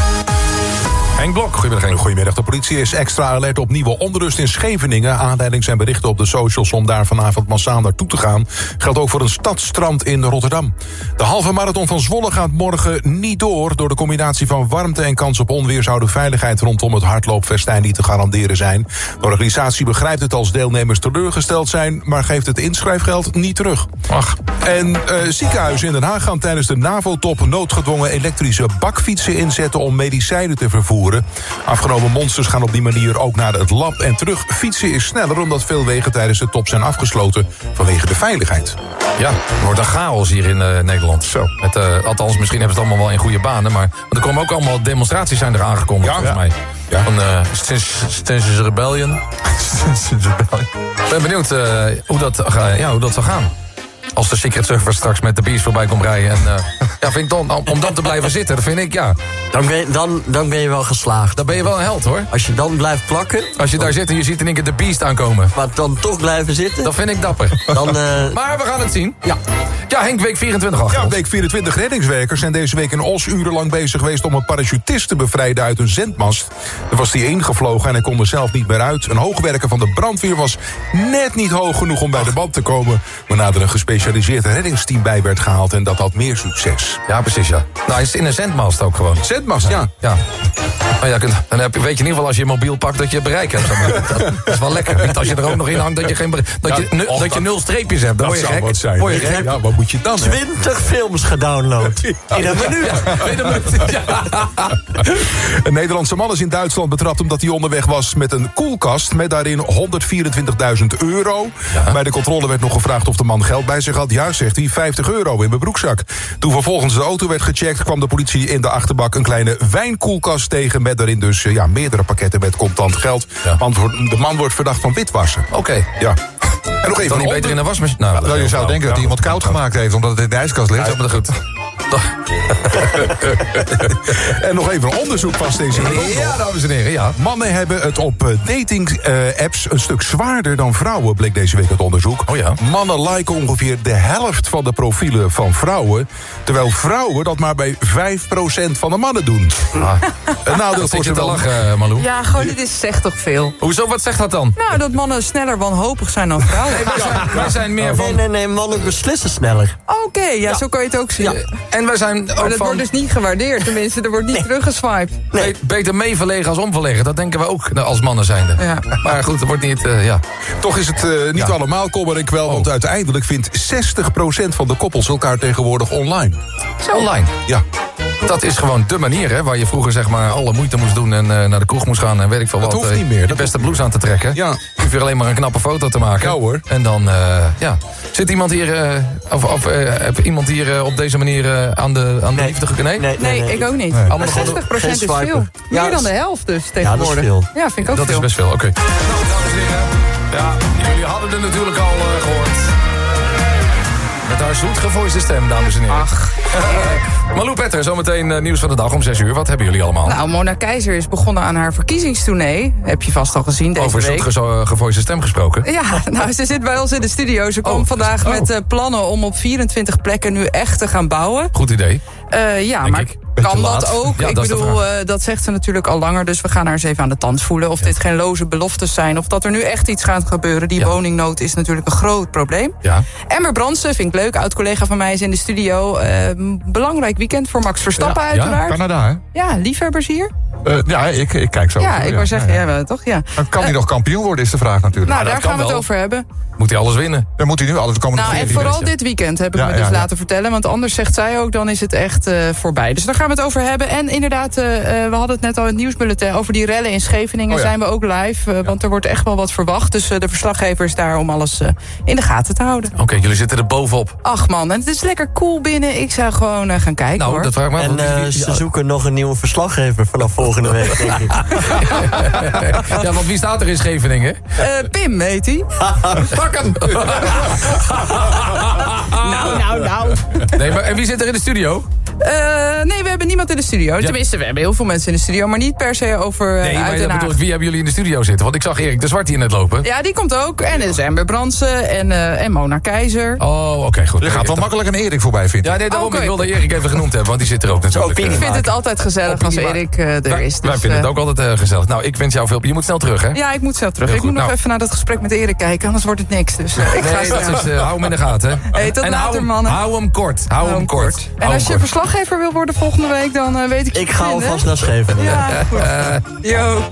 Henk Blok, goedemiddag. Goedemiddag. De politie is extra alert op nieuwe onrust in Scheveningen. Aanleiding zijn berichten op de socials om daar vanavond massaal naartoe te gaan. Geldt ook voor een stadsstrand in Rotterdam. De halve marathon van Zwolle gaat morgen niet door. Door de combinatie van warmte en kans op onweer zou de veiligheid rondom het hardloopfestijn niet te garanderen zijn. De organisatie begrijpt het als deelnemers teleurgesteld zijn, maar geeft het inschrijfgeld niet terug. Ach. En uh, ziekenhuizen in Den Haag gaan tijdens de NAVO-top noodgedwongen elektrische bakfietsen inzetten om medicijnen te vervoeren. Afgenomen monsters gaan op die manier ook naar het lab en terug. Fietsen is sneller omdat veel wegen tijdens de top zijn afgesloten vanwege de veiligheid. Ja, het wordt een chaos hier in uh, Nederland. Zo. Met, uh, althans, misschien hebben ze het allemaal wel in goede banen, maar want er komen ook allemaal demonstraties zijn er aangekomen, ja, volgens ja. mij. Ja. Van uh, Stens's Rebellion. Stens's Rebellion. Ik ben benieuwd uh, hoe, dat, uh, ja, hoe dat zal gaan. Als de Secret Service straks met de Beast voorbij komt rijden. En, uh, ja, vind ik dan, om, om dan te blijven zitten, dat vind ik, ja. Dan ben, je, dan, dan ben je wel geslaagd. Dan ben je wel een held, hoor. Als je dan blijft plakken. Als je dan, daar zit en je ziet in één keer de Beast aankomen. Maar dan toch blijven zitten. Dat vind ik dapper. Dan, uh... Maar we gaan het zien. Ja, ja Henk, week vierentwintig achter Ja, week vierentwintig reddingswerkers zijn deze week in Os urenlang bezig geweest om een parachutist te bevrijden uit een zendmast. Er was die ingevlogen en hij kon er zelf niet meer uit. Een hoogwerker van de brandweer was net niet hoog genoeg om bij de band te komen, waarna er een gespecialiseerd reddingsteam bij werd gehaald en dat had meer succes. Ja, precies, ja. Nou, is het in een zendmast ook gewoon. Zendmast, ja. Ja. Maar ja, dan heb je, weet je in ieder geval als je mobiel pakt dat je bereik hebt. Dat is wel lekker. Niet als je er ook nog in hangt dat je, geen, dat je, nu, dat je nul streepjes hebt. Dan word je gek. Wat zijn. Word je gek. Ja, wat moet je dan? twintig films gedownload. In een minuut. Ja, in een minuut. Ja. Een Nederlandse man is in Duitsland betrapt omdat hij onderweg was met een koelkast met daarin honderdvierentwintigduizend euro. Ja. Bij de controle werd nog gevraagd of de man geld bij zich had. Ja, zegt hij, vijftig euro in mijn broekzak. Toen vervolgens de auto werd gecheckt, kwam de politie in de achterbak een kleine wijnkoelkast tegen met daarin dus ja, meerdere pakketten met contant geld. Ja. Want de man wordt verdacht van witwassen. Oké. Okay. Ja. En nog even dan niet beter in de wasmachine. Nou, nou, je zou denken ja, dat hij iemand koud gemaakt heeft omdat het in de ijskast ligt. Ja, maar dat goed. En nog even een onderzoek van deze Ja, dames en heren, ja. Mannen hebben het op dating-apps een stuk zwaarder dan vrouwen, bleek deze week het onderzoek. Oh ja. Mannen liken ongeveer de helft van de profielen van vrouwen, terwijl vrouwen dat maar bij vijf procent van de mannen doen. Ah. Een nadeel voor je te ze lachen, Malou? Ja, gewoon, dit is zegt toch veel. Hoezo, wat zegt dat dan? Nou, dat mannen sneller wanhopig zijn dan vrouwen. Nee, wij, zijn, wij zijn meer van... Nee, nee, nee, mannen beslissen sneller. Oké, okay, ja, ja, zo kan je het ook zien. Ja. En wij zijn ook maar dat van... wordt dus niet gewaardeerd. Tenminste, er wordt niet nee. teruggeswiped. Nee. Beter mee verlegen als onverlegen. Dat denken we ook als mannen zijnde. Ja. Maar goed, er wordt niet... Uh, ja. Toch is het uh, niet ja. allemaal kommer en kwel. Oh. Want uiteindelijk vindt zestig procent van de koppels elkaar tegenwoordig online. Zo. Online? Ja. Dat is gewoon de manier, hè, waar je vroeger zeg maar alle moeite moest doen en uh, naar de kroeg moest gaan en weet ik veel wat. Dat hoeft niet meer. De beste blouse aan te trekken. Ja. Je hoeft alleen maar een knappe foto te maken. Ja hoor. En dan, uh, ja. Zit iemand hier, uh, of, of uh, heb iemand hier uh, op deze manier uh, aan de, aan de nee. liefde gekund? Nee? Nee, nee, nee, nee, ik ook niet. Nee. Maar zestig procent is veel. Meer ja, dan de helft dus tegenwoordig. Ja, dat is veel. Ja, vind ik ook dat veel. Dat is best veel, oké. Okay. Nou, dames en heren. Ja, jullie hadden het natuurlijk al uh, gehoord. Met haar zoet gevoiste stem, dames en heren. Ach. Malou Petter, zometeen uh, nieuws van de dag om zes uur. Wat hebben jullie allemaal? Nou, Mona Keizer is begonnen aan haar verkiezingstournee. Heb je vast al gezien deze Over week. Over zoet gevoiste stem gesproken? Ja, nou, ze zit bij ons in de studio. Ze komt oh, vandaag oh. met uh, plannen om op vierentwintig plekken nu echt te gaan bouwen. Goed idee. Uh, ja, Denk maar ik. kan dat ook? Ja, ik dat bedoel, uh, dat zegt ze natuurlijk al langer. Dus we gaan haar eens even aan de tand voelen. Of ja. dit geen loze beloftes zijn. Of dat er nu echt iets gaat gebeuren. Die ja. woningnood is natuurlijk een groot probleem. Ja. Emmer Brandsen, vind ik leuk. Oud-collega van mij is in de studio. Uh, belangrijk weekend voor Max Verstappen ja. uiteraard. Ja, Canada, hè? Ja, liefhebbers hier. Uh, ja, ik, ik kijk zo. Ja, ik wou zeggen, ja, ja. ja toch? Ja. Dan kan hij uh, nog kampioen worden, is de vraag natuurlijk. Nou, nou daar gaan we het over hebben. Moet hij alles winnen? Dan moet hij nu alles komen. Nou, en vooral dit weekend heb ik ja, me dus ja, laten ja. vertellen. Want anders zegt zij ook, dan is het echt uh, voorbij. Dus daar gaan we het over hebben. En inderdaad, uh, we hadden het net al in het nieuwsbulletin over die rellen in Scheveningen. Oh, ja. Zijn we ook live, uh, ja. want er wordt echt wel wat verwacht. Dus uh, de verslaggever is daar om alles uh, in de gaten te houden. Oké, okay, jullie zitten er bovenop. Ach man, en het is lekker cool binnen. Ik zou gewoon uh, gaan kijken, nou, hoor. Dat vraag ik me en uh, ja. ze zoeken nog een nieuwe verslaggever vanaf volgende week, denk ik. Ja, want wie staat er in Scheveningen? Uh, Pim heet hij. Pak hem! nou, nou, nou. Nee, maar en wie zit er in de studio? Uh, nee, we hebben niemand in de studio. Ja. Tenminste, we hebben heel veel mensen in de studio, maar niet per se over uh, nee, maar uit Den Haag. Bedoel, wie hebben jullie in de studio zitten? Want ik zag Erik de Zwart hier net lopen. Ja, die komt ook. En er is Ember Brandsen en, uh, en Mona Keizer. Oh, oké, okay, goed. Je gaat wel makkelijk een Erik voorbij vinden. Ja, nee, daarom okay. ik wilde Erik even genoemd hebben, want die zit er ook natuurlijk. Ik vind het altijd gezellig als Erik uh, er wij, is. Dus, wij vinden het ook altijd uh, gezellig. Nou, ik wens jou veel... Je moet snel terug, hè? Ja, ik moet snel terug. Heel ik goed. moet nog nou. even naar dat gesprek met Erik kijken, anders wordt het niks. Dus uh, ik nee, ga dat is, uh, hou hem in de gaten, hè? Hey, tot en later, hou hem, mannen. Hou hem kort. Hou, hou hem kort. kort. En als je kort. verslaggever wil worden volgende week, dan uh, weet ik Ik ga alvast naar Scheveningen. Ja, goed. Uh, Yo.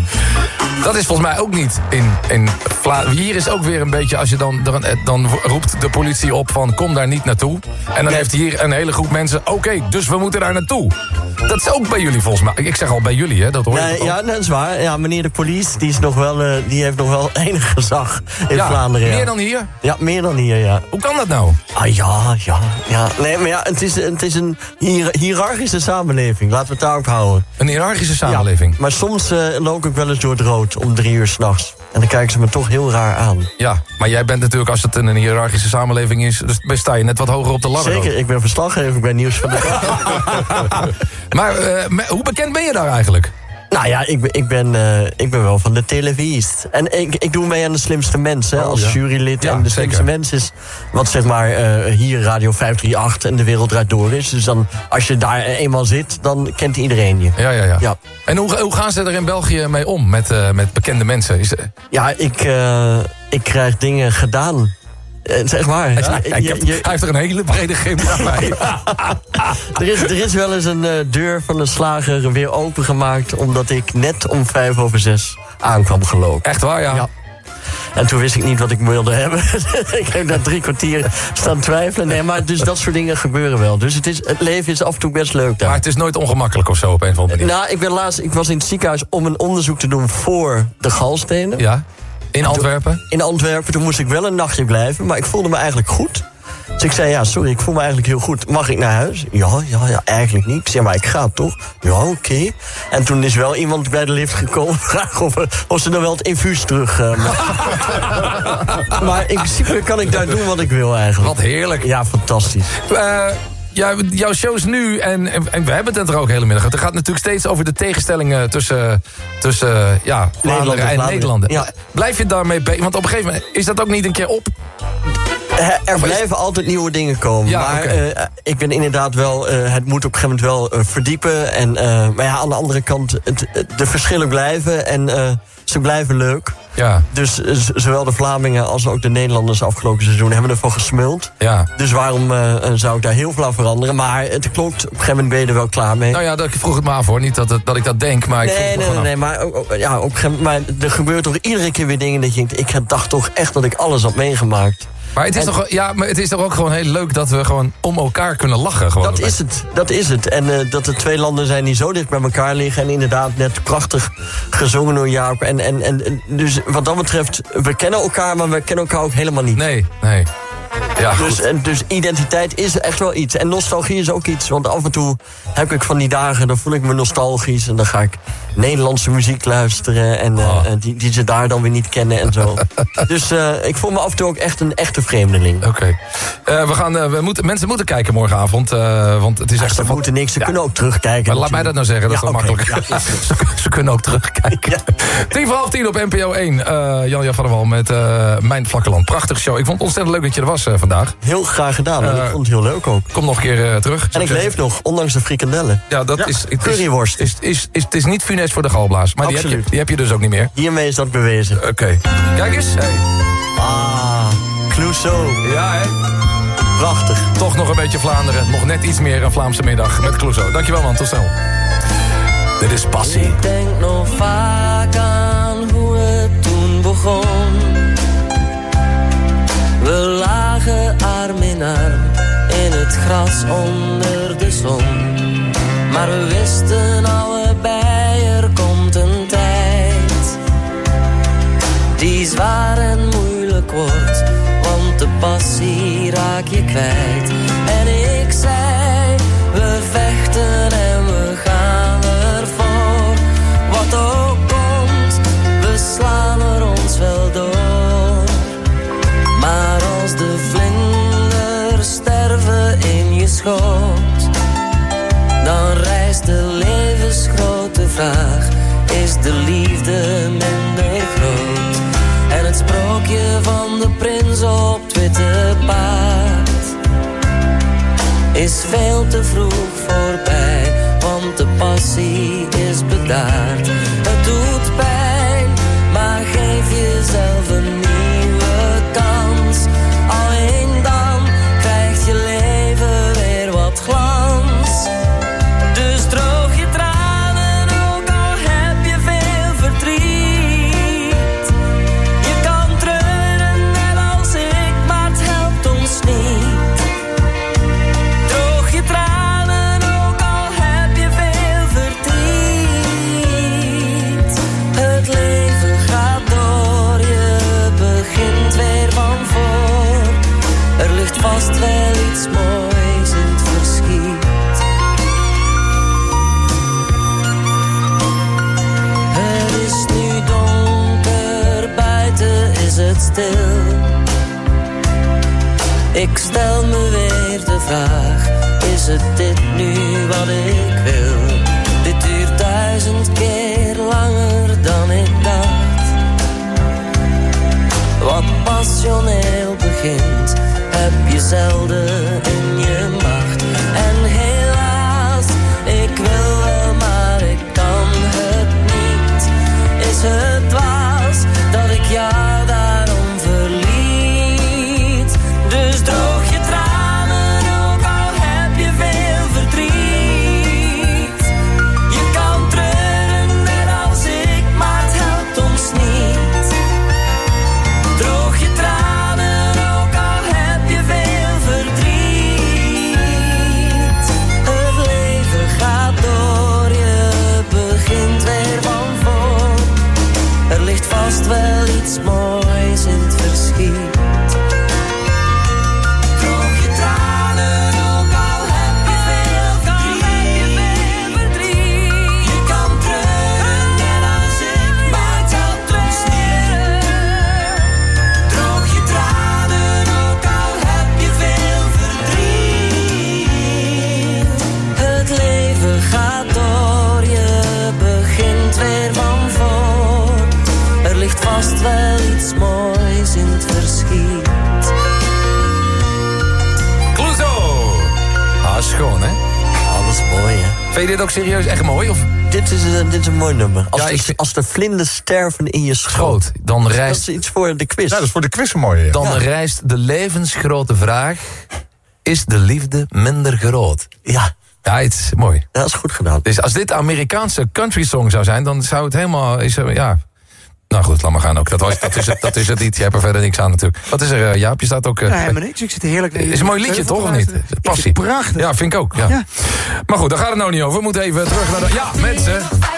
Dat is volgens mij ook niet in, in Vlaanderen. Hier is ook weer een beetje, als je dan, dan, dan roept de politie op van kom daar niet naartoe. En dan nee. heeft hier een hele groep mensen, oké, okay, dus we moeten daar naartoe. Dat is ook bij jullie volgens mij. Ik zeg al bij jullie, hè? Dat hoor nee, je ja, dat is waar. Ja, meneer de police, die, is nog wel, uh, die heeft nog wel enig gezag in ja, Vlaanderen. Meer ja. dan hier? Ja, meer dan hier, ja. Hoe kan dat nou? Ah ja, ja, ja. Nee, maar ja, het is, het is een hier, hiërarchische samenleving. Laten we het daarop houden. Een hiërarchische samenleving? Ja, maar soms uh, loop ik wel eens door het rood om drie uur 's nachts. En dan kijken ze me toch heel raar aan. Ja, maar jij bent natuurlijk, als het een hiërarchische samenleving is, dus sta je net wat hoger op de ladder. Zeker, ik ben verslaggever bij Nieuws van de Dag. Maar uh, hoe bekend ben je daar eigenlijk? Nou ja, ik ben, ik ben, uh, ik ben wel van de televisie. En ik, ik doe mee aan de slimste mensen oh, als ja. jurylid. Ja, en de zeker. slimste mens is wat zeg maar uh, hier Radio vijf drie acht en de wereld draait door is. Dus dan, als je daar eenmaal zit, dan kent iedereen je. Ja, ja, ja. ja. En hoe, hoe gaan ze er in België mee om met, uh, met bekende mensen? Is, uh... Ja, ik, uh, ik krijg dingen gedaan. Zeg maar. Ja, je, je, je, hij heeft er een hele brede glimlach bij. er, is, er is wel eens een uh, deur van een slager weer opengemaakt, omdat ik net om vijf over zes aankwam gelopen. Echt waar, ja? Ja. En toen wist ik niet wat ik wilde hebben. Ik heb daar drie kwartier staan twijfelen. Nee, maar dus dat soort dingen gebeuren wel. Dus het, is, het leven is af en toe best leuk daar. Maar het is nooit ongemakkelijk of zo op een of andere manier? Nou, ik, ben laatst, ik was in het ziekenhuis om een onderzoek te doen voor de galstenen. Ja. In Antwerpen? In Antwerpen, toen moest ik wel een nachtje blijven, maar ik voelde me eigenlijk goed. Dus ik zei, ja, sorry, ik voel me eigenlijk heel goed. Mag ik naar huis? Ja, ja, ja, eigenlijk niet. Ik zei, maar ik ga toch? Ja, oké. Okay. En toen is wel iemand bij de lift gekomen vragen of, of ze dan wel het infuus terug uh, Maar in principe kan ik daar doen wat ik wil eigenlijk. Wat heerlijk. Ja, fantastisch. Uh, ja, jouw shows nu, en, en, en we hebben het er ook hele middag. Het gaat natuurlijk steeds over de tegenstellingen tussen, tussen ja, Vlaanderen en Nederland. Ja. Blijf je daarmee bezig? Want op een gegeven moment is dat ook niet een keer op? Er blijven altijd nieuwe dingen komen. Ja, maar okay. uh, ik ben inderdaad wel... Uh, het moet op een gegeven moment wel uh, verdiepen. En, uh, maar ja, aan de andere kant... Het, de verschillen blijven en uh, ze blijven leuk. Ja. Dus uh, zowel de Vlamingen als ook de Nederlanders afgelopen seizoen... hebben ervan gesmuld. Ja. Dus waarom uh, zou ik daar heel veel aan veranderen? Maar het klopt, op een gegeven moment ben je er wel klaar mee. Nou ja, dat, ik vroeg het maar af hoor. Niet dat, het, dat ik dat denk, maar ik nee, vroeg het nee, nee, nee, maar, ja, op een gegeven moment, maar er gebeurt toch iedere keer weer dingen... dat je denkt, ik dacht toch echt dat ik alles had meegemaakt. Maar het is, en, toch, ja, maar het is toch ook gewoon heel leuk dat we gewoon om elkaar kunnen lachen. Gewoon dat is het, dat is het. En uh, dat er twee landen zijn die zo dicht bij elkaar liggen... en inderdaad net prachtig gezongen door Jaap. En, en, en, dus wat dat betreft, we kennen elkaar, maar we kennen elkaar ook helemaal niet. Nee, nee. Ja, dus, en, dus identiteit is echt wel iets. En nostalgie is ook iets. Want af en toe heb ik van die dagen, dan voel ik me nostalgisch. En dan ga ik Nederlandse muziek luisteren. En uh, oh. die, die ze daar dan weer niet kennen en zo. Dus uh, ik voel me af en toe ook echt een echte vreemdeling. Oké. Okay. Uh, we gaan, uh, we moeten, mensen moeten kijken morgenavond. Uh, want het is ja, echt ze van, moeten niks, ze ja. kunnen ook terugkijken. Maar laat mij dat nou zeggen, dat ja, is wel okay. makkelijk. Ja, ze, ze kunnen ook terugkijken. Ja. Tien voor half tien op N P O één. Uh, Jan-Jan van der Wal met uh, Mijn Vlakke Land. Prachtige show. Ik vond het ontzettend leuk dat je er was uh, vandaag. Heel graag gedaan. Uh, ik vond het heel leuk ook. Kom nog een keer uh, terug. En ik leef nog, ondanks de frikandellen. Ja, dat ja. is... Het curryworst. Is, is, is, is, het is niet funest voor de galblaas. Maar die heb, je, die heb je dus ook niet meer. Hiermee is dat bewezen. Oké. Okay. Kijk eens. Hey. Ah, Clouseau. Ja, hè? Prachtig. Toch nog een beetje Vlaanderen. Nog net iets meer een Vlaamse middag met Clouseau. Dankjewel man, tot snel. Dit is Passie. Ik denk nog vaak aan hoe het toen begon. We lagen arm in arm in het gras onder de zon. Maar we wisten allebei, er komt een tijd die zwaar en moeilijk wordt, want de passie raak je kwijt. En ik zei, we vechten en we gaan ervoor. Wat ook komt, we slaan er ons wel door. Maar als de vlinders sterven in je schoot, dan rijst de levensgrote vraag, is de liefde minder groot? En het sprookje van de prins op het witte paard is veel te vroeg voorbij, want de passie is bedaard. Het doet pijn, maar geef jezelf een nieuwe kans. Alleen dan krijgt je leven weer wat glans. Dus droog je tranen, ook al heb je veel verdriet. Je kan treuren net als ik, maar het helpt ons niet. Droog je tranen, ook al heb je veel verdriet. Het leven gaat door, je begint weer van voor. Er ligt vast wel iets moois in het verschiet. Het is nu donker, buiten is het stil. Ik stel me weer de vraag, is het dit nu wat ik wil? Dit duurt duizend keer langer dan ik dacht. Wat passioneel begint, heb je zelden in je macht. En helaas, ik wil wel, maar ik kan het niet. Is het dwaas dat ik jou daarom verliet? Dus droog je tranen, ook al heb je veel verdriet. Je kan treuren net als ik, maar het helpt ons niet. Droog je tranen, ook al heb je veel verdriet. gewoon, hè? Alles mooi, hè? Vind je dit ook serieus echt mooi? Of? Dit is, uh, dit is een mooi nummer. Als, Ja, de, ik- als de vlinders sterven in je schoot. Schoot, dan Dat rijst, is iets voor de quiz. Ja, dat is voor de quiz een mooie. dan Ja. rijst de levensgrote vraag... Is de liefde minder groot? Ja, Ja, het is mooi. dat is goed gedaan. Dus als dit Amerikaanse country song zou zijn... dan zou het helemaal... Is, er- ja. Nou goed, laat maar gaan ook. Dat, was, dat, is, het, dat is het niet. Je hebt er verder niks aan natuurlijk. Wat is er, uh, Jaap? Je staat ook... Uh, Nee, helemaal niks. Ik zit heerlijk naar is een mooi liedje, toch? Of niet? Passie. Ik vind het prachtig. Ja, vind ik ook. Ja. Ja. Maar goed, daar gaat het nou niet over. We moeten even terug naar de... Ja, mensen.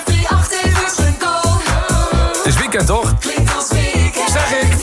Het is weekend, toch? Zeg ik.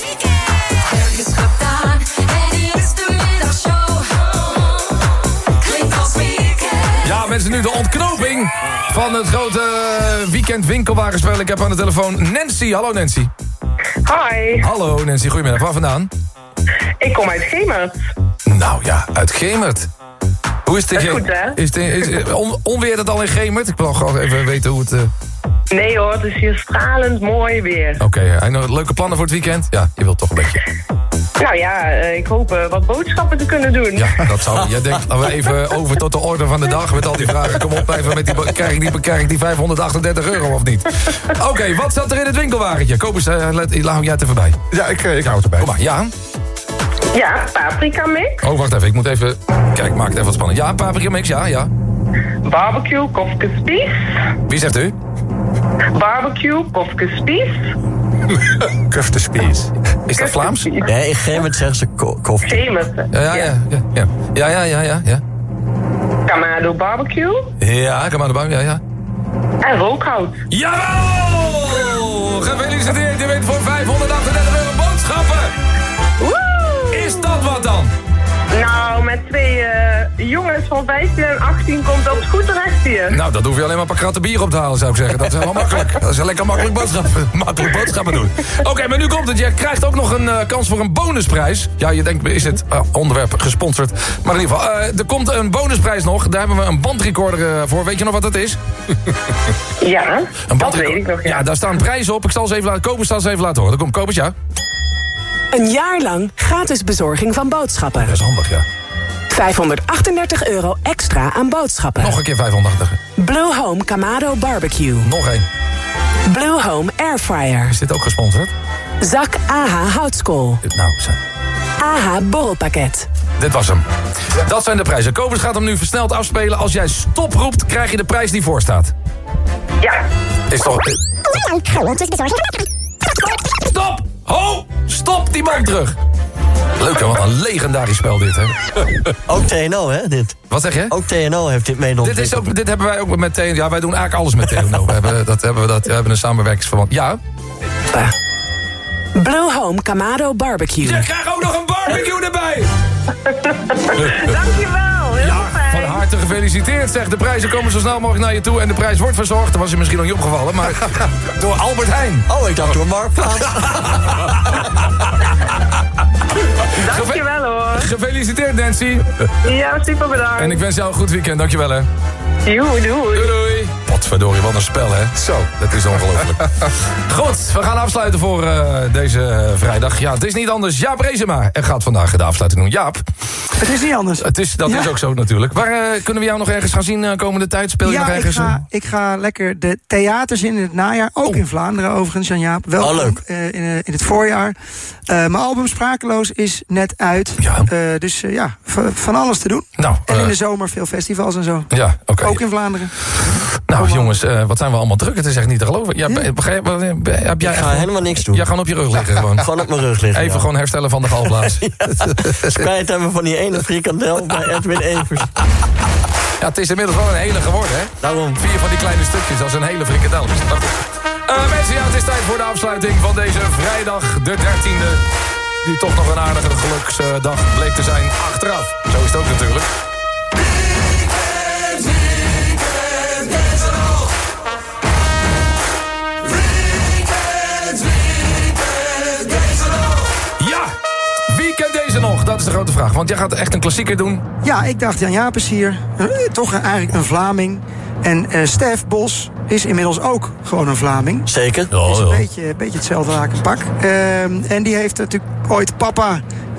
Ja, mensen, nu de ontknoping van het grote weekend winkelwagenspel. Ik heb aan de telefoon Nancy. Hallo Nancy. Hi. Hallo Nancy, goedemiddag. Waar vandaan? Ik kom uit Gemert. Nou ja, uit Gemert. Hoe is het in Dat is Gemert? goed, hè? Is het, is, on, onweer het al in Gemert? Ik wil gewoon even weten hoe het... Uh... Nee hoor, het is hier stralend mooi weer. Oké, okay, heb je nog leuke plannen voor het weekend? Ja, je wilt toch een beetje. Nou ja, uh, ik hoop uh, wat boodschappen te kunnen doen. Ja, dat zou... Jij denkt, laten we even over tot de orde van de dag met al die vragen. Kom op, even met die... Krijg ik die, krijg ik die vijfhonderdachtendertig euro of niet? Oké, okay, wat zat er in het winkelwagentje? Koop eens, uh, let, laat jij het even bij. Ja, ik, ik hou het erbij. Kom maar, ja. Ja, paprika mix. Oh, wacht even, ik moet even... Kijk, maak het even wat spannend. Ja, paprika mix, ja, ja. Barbecue kofkespies. Wie zegt u? Barbecue kofkespies. Kuftespies. Is dat Vlaams? Nee, in Gemert zeggen ze ko- koffie. Gemert. Ja, ja, ja. Ja, ja, ja, ja, ja. ja. Kamado barbecue. Ja, kom aan de bank, ja, ja. En rookhout. Jawel! Gefeliciteerd, je wint voor vijfhonderdachtendertig euro boodschappen. Woe! Is dat wat dan? Nou, met twee uh, jongens van vijftien en achttien komt dat goed terecht hier. Nou, dat hoef je alleen maar een paar kratten bier op te halen, zou ik zeggen. Dat is wel makkelijk. Dat is een lekker makkelijk boodschappen, makkelijk boodschappen doen. Oké, okay, maar nu komt het. Je krijgt ook nog een uh, kans voor een bonusprijs. Ja, je denkt, is het uh, onderwerp gesponsord? Maar in ieder geval, uh, er komt een bonusprijs nog. Daar hebben we een bandrecorder uh, voor. Weet je nog wat dat is? Ja, een dat weet ik nog, ja. Ja, daar staan prijzen op. Ik zal ze even laten kopen, zal ze even laten horen. Dan komt Kobus, ja. Een jaar lang gratis bezorging van boodschappen. Dat is handig, ja. vijfhonderdachtendertig euro extra aan boodschappen. Nog een keer vijfhonderdachtig. Blue Home Kamado Barbecue. Nog één. Blue Home Airfryer. Is dit ook gesponsord? Zak A H houtskool. Nou, zijn. A H borrelpakket. Dit was hem. Dat zijn de prijzen. Kobus gaat hem nu versneld afspelen. Als jij stop roept, krijg je de prijs die voor staat. Ja. Is toch... Stop! Ho! Stop die man terug! Leuk, hè? Wat een legendarisch spel dit, hè? Ook T N O, hè, dit? Wat zeg je? Ook T N O heeft dit mee dit, is ook, dit hebben wij ook met T N O. Ja, wij doen eigenlijk alles met T N O. We hebben, dat, hebben we, dat, we hebben een samenwerkingsverband. Ja? Uh. Blue Home Kamado Barbecue. Je krijgt ook nog een barbecue erbij! Dankjewel, heel ja, fijn. Van harte gefeliciteerd, zeg. De prijzen komen zo snel mogelijk naar je toe en de prijs wordt verzorgd. Dat was je misschien nog niet opgevallen, maar door Albert Heijn. Oh, ik dacht door Marktplaats. Dankjewel hoor. Gefeliciteerd, Nancy. Ja, super bedankt. En ik wens jou een goed weekend, dankjewel hè. Doei, doei. Doei, doei. Potverdorie, wat een spel, hè? Zo, dat is ongelooflijk. Goed, we gaan afsluiten voor uh, deze uh, vrijdag. Ja, het is niet anders. Jaap Reesema er gaat vandaag de afsluiting doen. Jaap. Het is niet anders. Het is, dat ja. is ook zo natuurlijk. Waar uh, kunnen we jou nog ergens gaan zien uh, komende tijd? Speel je ja, nog ergens? Ik ga, ik ga lekker de theaters in het najaar. Ook oh. in Vlaanderen overigens, Jan-Jaap. Welkom oh, leuk. Uh, in, uh, in het voorjaar. Uh, mijn album Sprakeloos is net uit. Ja. Uh, dus uh, ja, v- van alles te doen. Nou, en in uh, de zomer veel festivals en zo. Ja, oké. Okay. Ook in Vlaanderen. Nou Kom jongens, uh, wat zijn we allemaal druk. Het is echt niet te geloven. Ja, ja. Begrijp, heb jij ik ga helemaal niks doen. Jij gaat op je rug liggen gewoon. Gewoon op mijn rug liggen. Even ja. gewoon herstellen van de galblaas. Spijt hebben van die ene frikandel bij Edwin Evers. Ja, het is inmiddels wel een hele geworden, hè? Daarom. Vier van die kleine stukjes als een hele frikandel. Uh, mensen, ja, het is tijd voor de afsluiting van deze vrijdag, de dertiende. Die toch nog een aardige geluksdag bleek te zijn achteraf. Zo is het ook natuurlijk. Ja, wie kent deze nog? Dat is de grote vraag. Want jij gaat echt een klassieker doen. Ja, ik dacht Jan Jaap is hier. Uh, toch een, eigenlijk een Vlaming. En uh, Stef Bos is inmiddels ook gewoon een Vlaming. Zeker. Oh, is een beetje, beetje hetzelfde lakenpak. Uh, en die heeft natuurlijk ooit Papa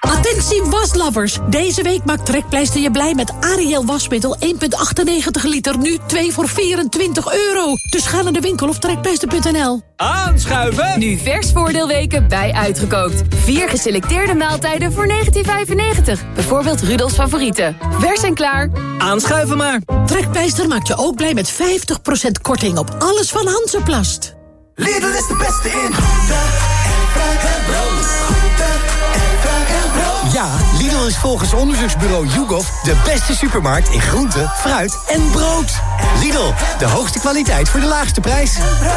Attentie waslovers. Deze week maakt Trekpleister je blij met Ariel wasmiddel één komma achtennegentig liter. Nu twee voor vierentwintig euro. Dus ga naar de winkel of trekpleister punt n l. Aanschuiven! Nu vers voordeelweken bij Uitgekookt. Vier geselecteerde maaltijden voor negentien vijfennegentig. Bijvoorbeeld Rudolfs favorieten. Vers en klaar. Aanschuiven maar. Trekpleister maakt je ook blij met vijftig procent korting op alles van Hansaplast. Lidl is de beste in groente en fruit en brood. Groente en fruit en brood. Ja, Lidl is volgens onderzoeksbureau YouGov de beste supermarkt in groente, fruit en brood. Lidl, de hoogste kwaliteit voor de laagste prijs.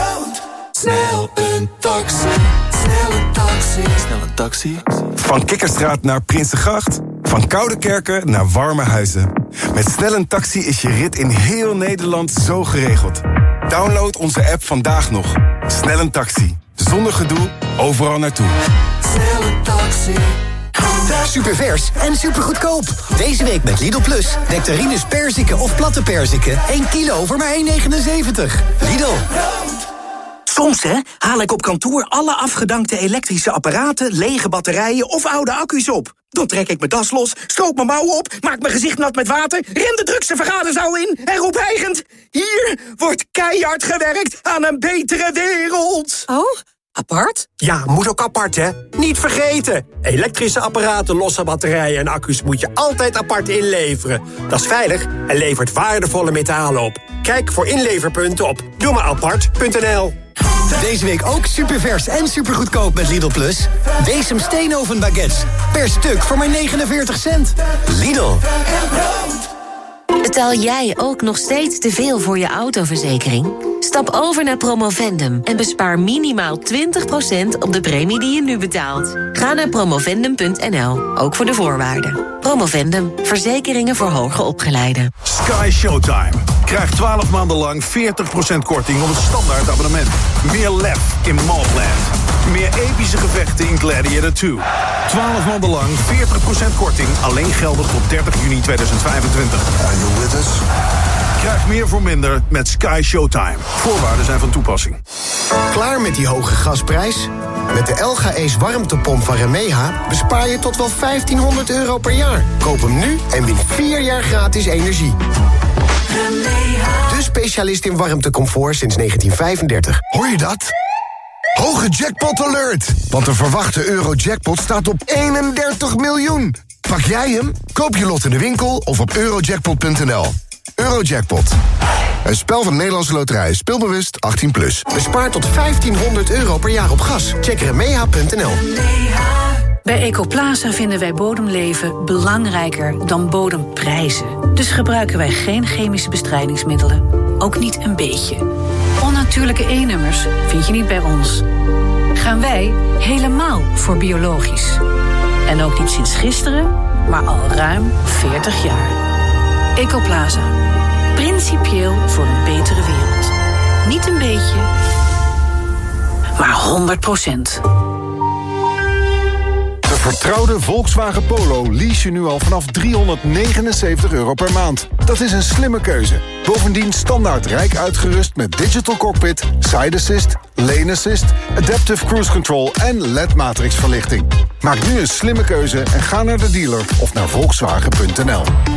Snel een taxi, snel een taxi. Snel een taxi? Van Kikkerstraat naar Prinsengracht. Van Koudekerken naar Warme-Huizen. Met Snel een taxi is je rit in heel Nederland zo geregeld. Download onze app vandaag nog. Snel een taxi. Zonder gedoe, overal naartoe. Snel een taxi. Supervers en supergoedkoop. Deze week met Lidl Plus. Nectarines perziken of platte perziken. één kilo voor maar één negenenzeventig. Lidl. Soms, hè, haal ik op kantoor alle afgedankte elektrische apparaten, lege batterijen of oude accu's op. Dan trek ik mijn das los, stroop mijn mouwen op, maak mijn gezicht nat met water, rem de drukste vergaderzaal in en roep hijgend: hier wordt keihard gewerkt aan een betere wereld. Oh, apart? Ja, moet ook apart, hè? Niet vergeten. Elektrische apparaten, losse batterijen en accu's moet je altijd apart inleveren. Dat is veilig en levert waardevolle metalen op. Kijk voor inleverpunten op doe maar apart punt n l. Deze week ook supervers en supergoedkoop met Lidl Plus. Weesum Steenoven baguettes. Per stuk voor maar negenenveertig cent. Lidl. Betaal jij ook nog steeds te veel voor je autoverzekering? Stap over naar Promovendum en bespaar minimaal twintig procent op de premie die je nu betaalt. Ga naar promovendum punt n l, ook voor de voorwaarden. Promovendum, verzekeringen voor hoger opgeleiden. Sky Showtime. Krijg twaalf maanden lang veertig procent korting op het standaard abonnement. Meer lef in Mallplant. Meer epische gevechten in Gladiator twee. twaalf maanden lang veertig procent korting. Alleen geldig tot dertig juni tweeduizend vijfentwintig. Are you with us? Krijg meer voor minder met Sky Showtime. Voorwaarden zijn van toepassing. Klaar met die hoge gasprijs? Met de L G Ace warmtepomp van Remeha bespaar je tot wel vijftienhonderd euro per jaar. Koop hem nu en win vier jaar gratis energie. De specialist in warmtecomfort sinds negentien vijfendertig. Hoor je dat? Hoge jackpot alert! Want de verwachte Eurojackpot staat op eenendertig miljoen. Pak jij hem? Koop je lot in de winkel of op eurojackpot punt n l. Eurojackpot. Een spel van Nederlandse Loterij. Speelbewust achttien plus. Bespaar tot vijftienhonderd euro per jaar op gas. Check remeha punt n l. Bij Ecoplaza vinden wij bodemleven belangrijker dan bodemprijzen. Dus gebruiken wij geen chemische bestrijdingsmiddelen. Ook niet een beetje. Onnatuurlijke E-nummers vind je niet bij ons. Gaan wij helemaal voor biologisch. En ook niet sinds gisteren, maar al ruim veertig jaar. Ecoplaza. Principieel voor een betere wereld. Niet een beetje, maar honderd procent. De vertrouwde Volkswagen Polo lease je nu al vanaf driehonderdnegenenzeventig euro per maand. Dat is een slimme keuze. Bovendien standaard rijk uitgerust met digital cockpit, side assist, lane assist, adaptive cruise control en L E D-matrix verlichting. Maak nu een slimme keuze en ga naar de dealer of naar volkswagen punt n l.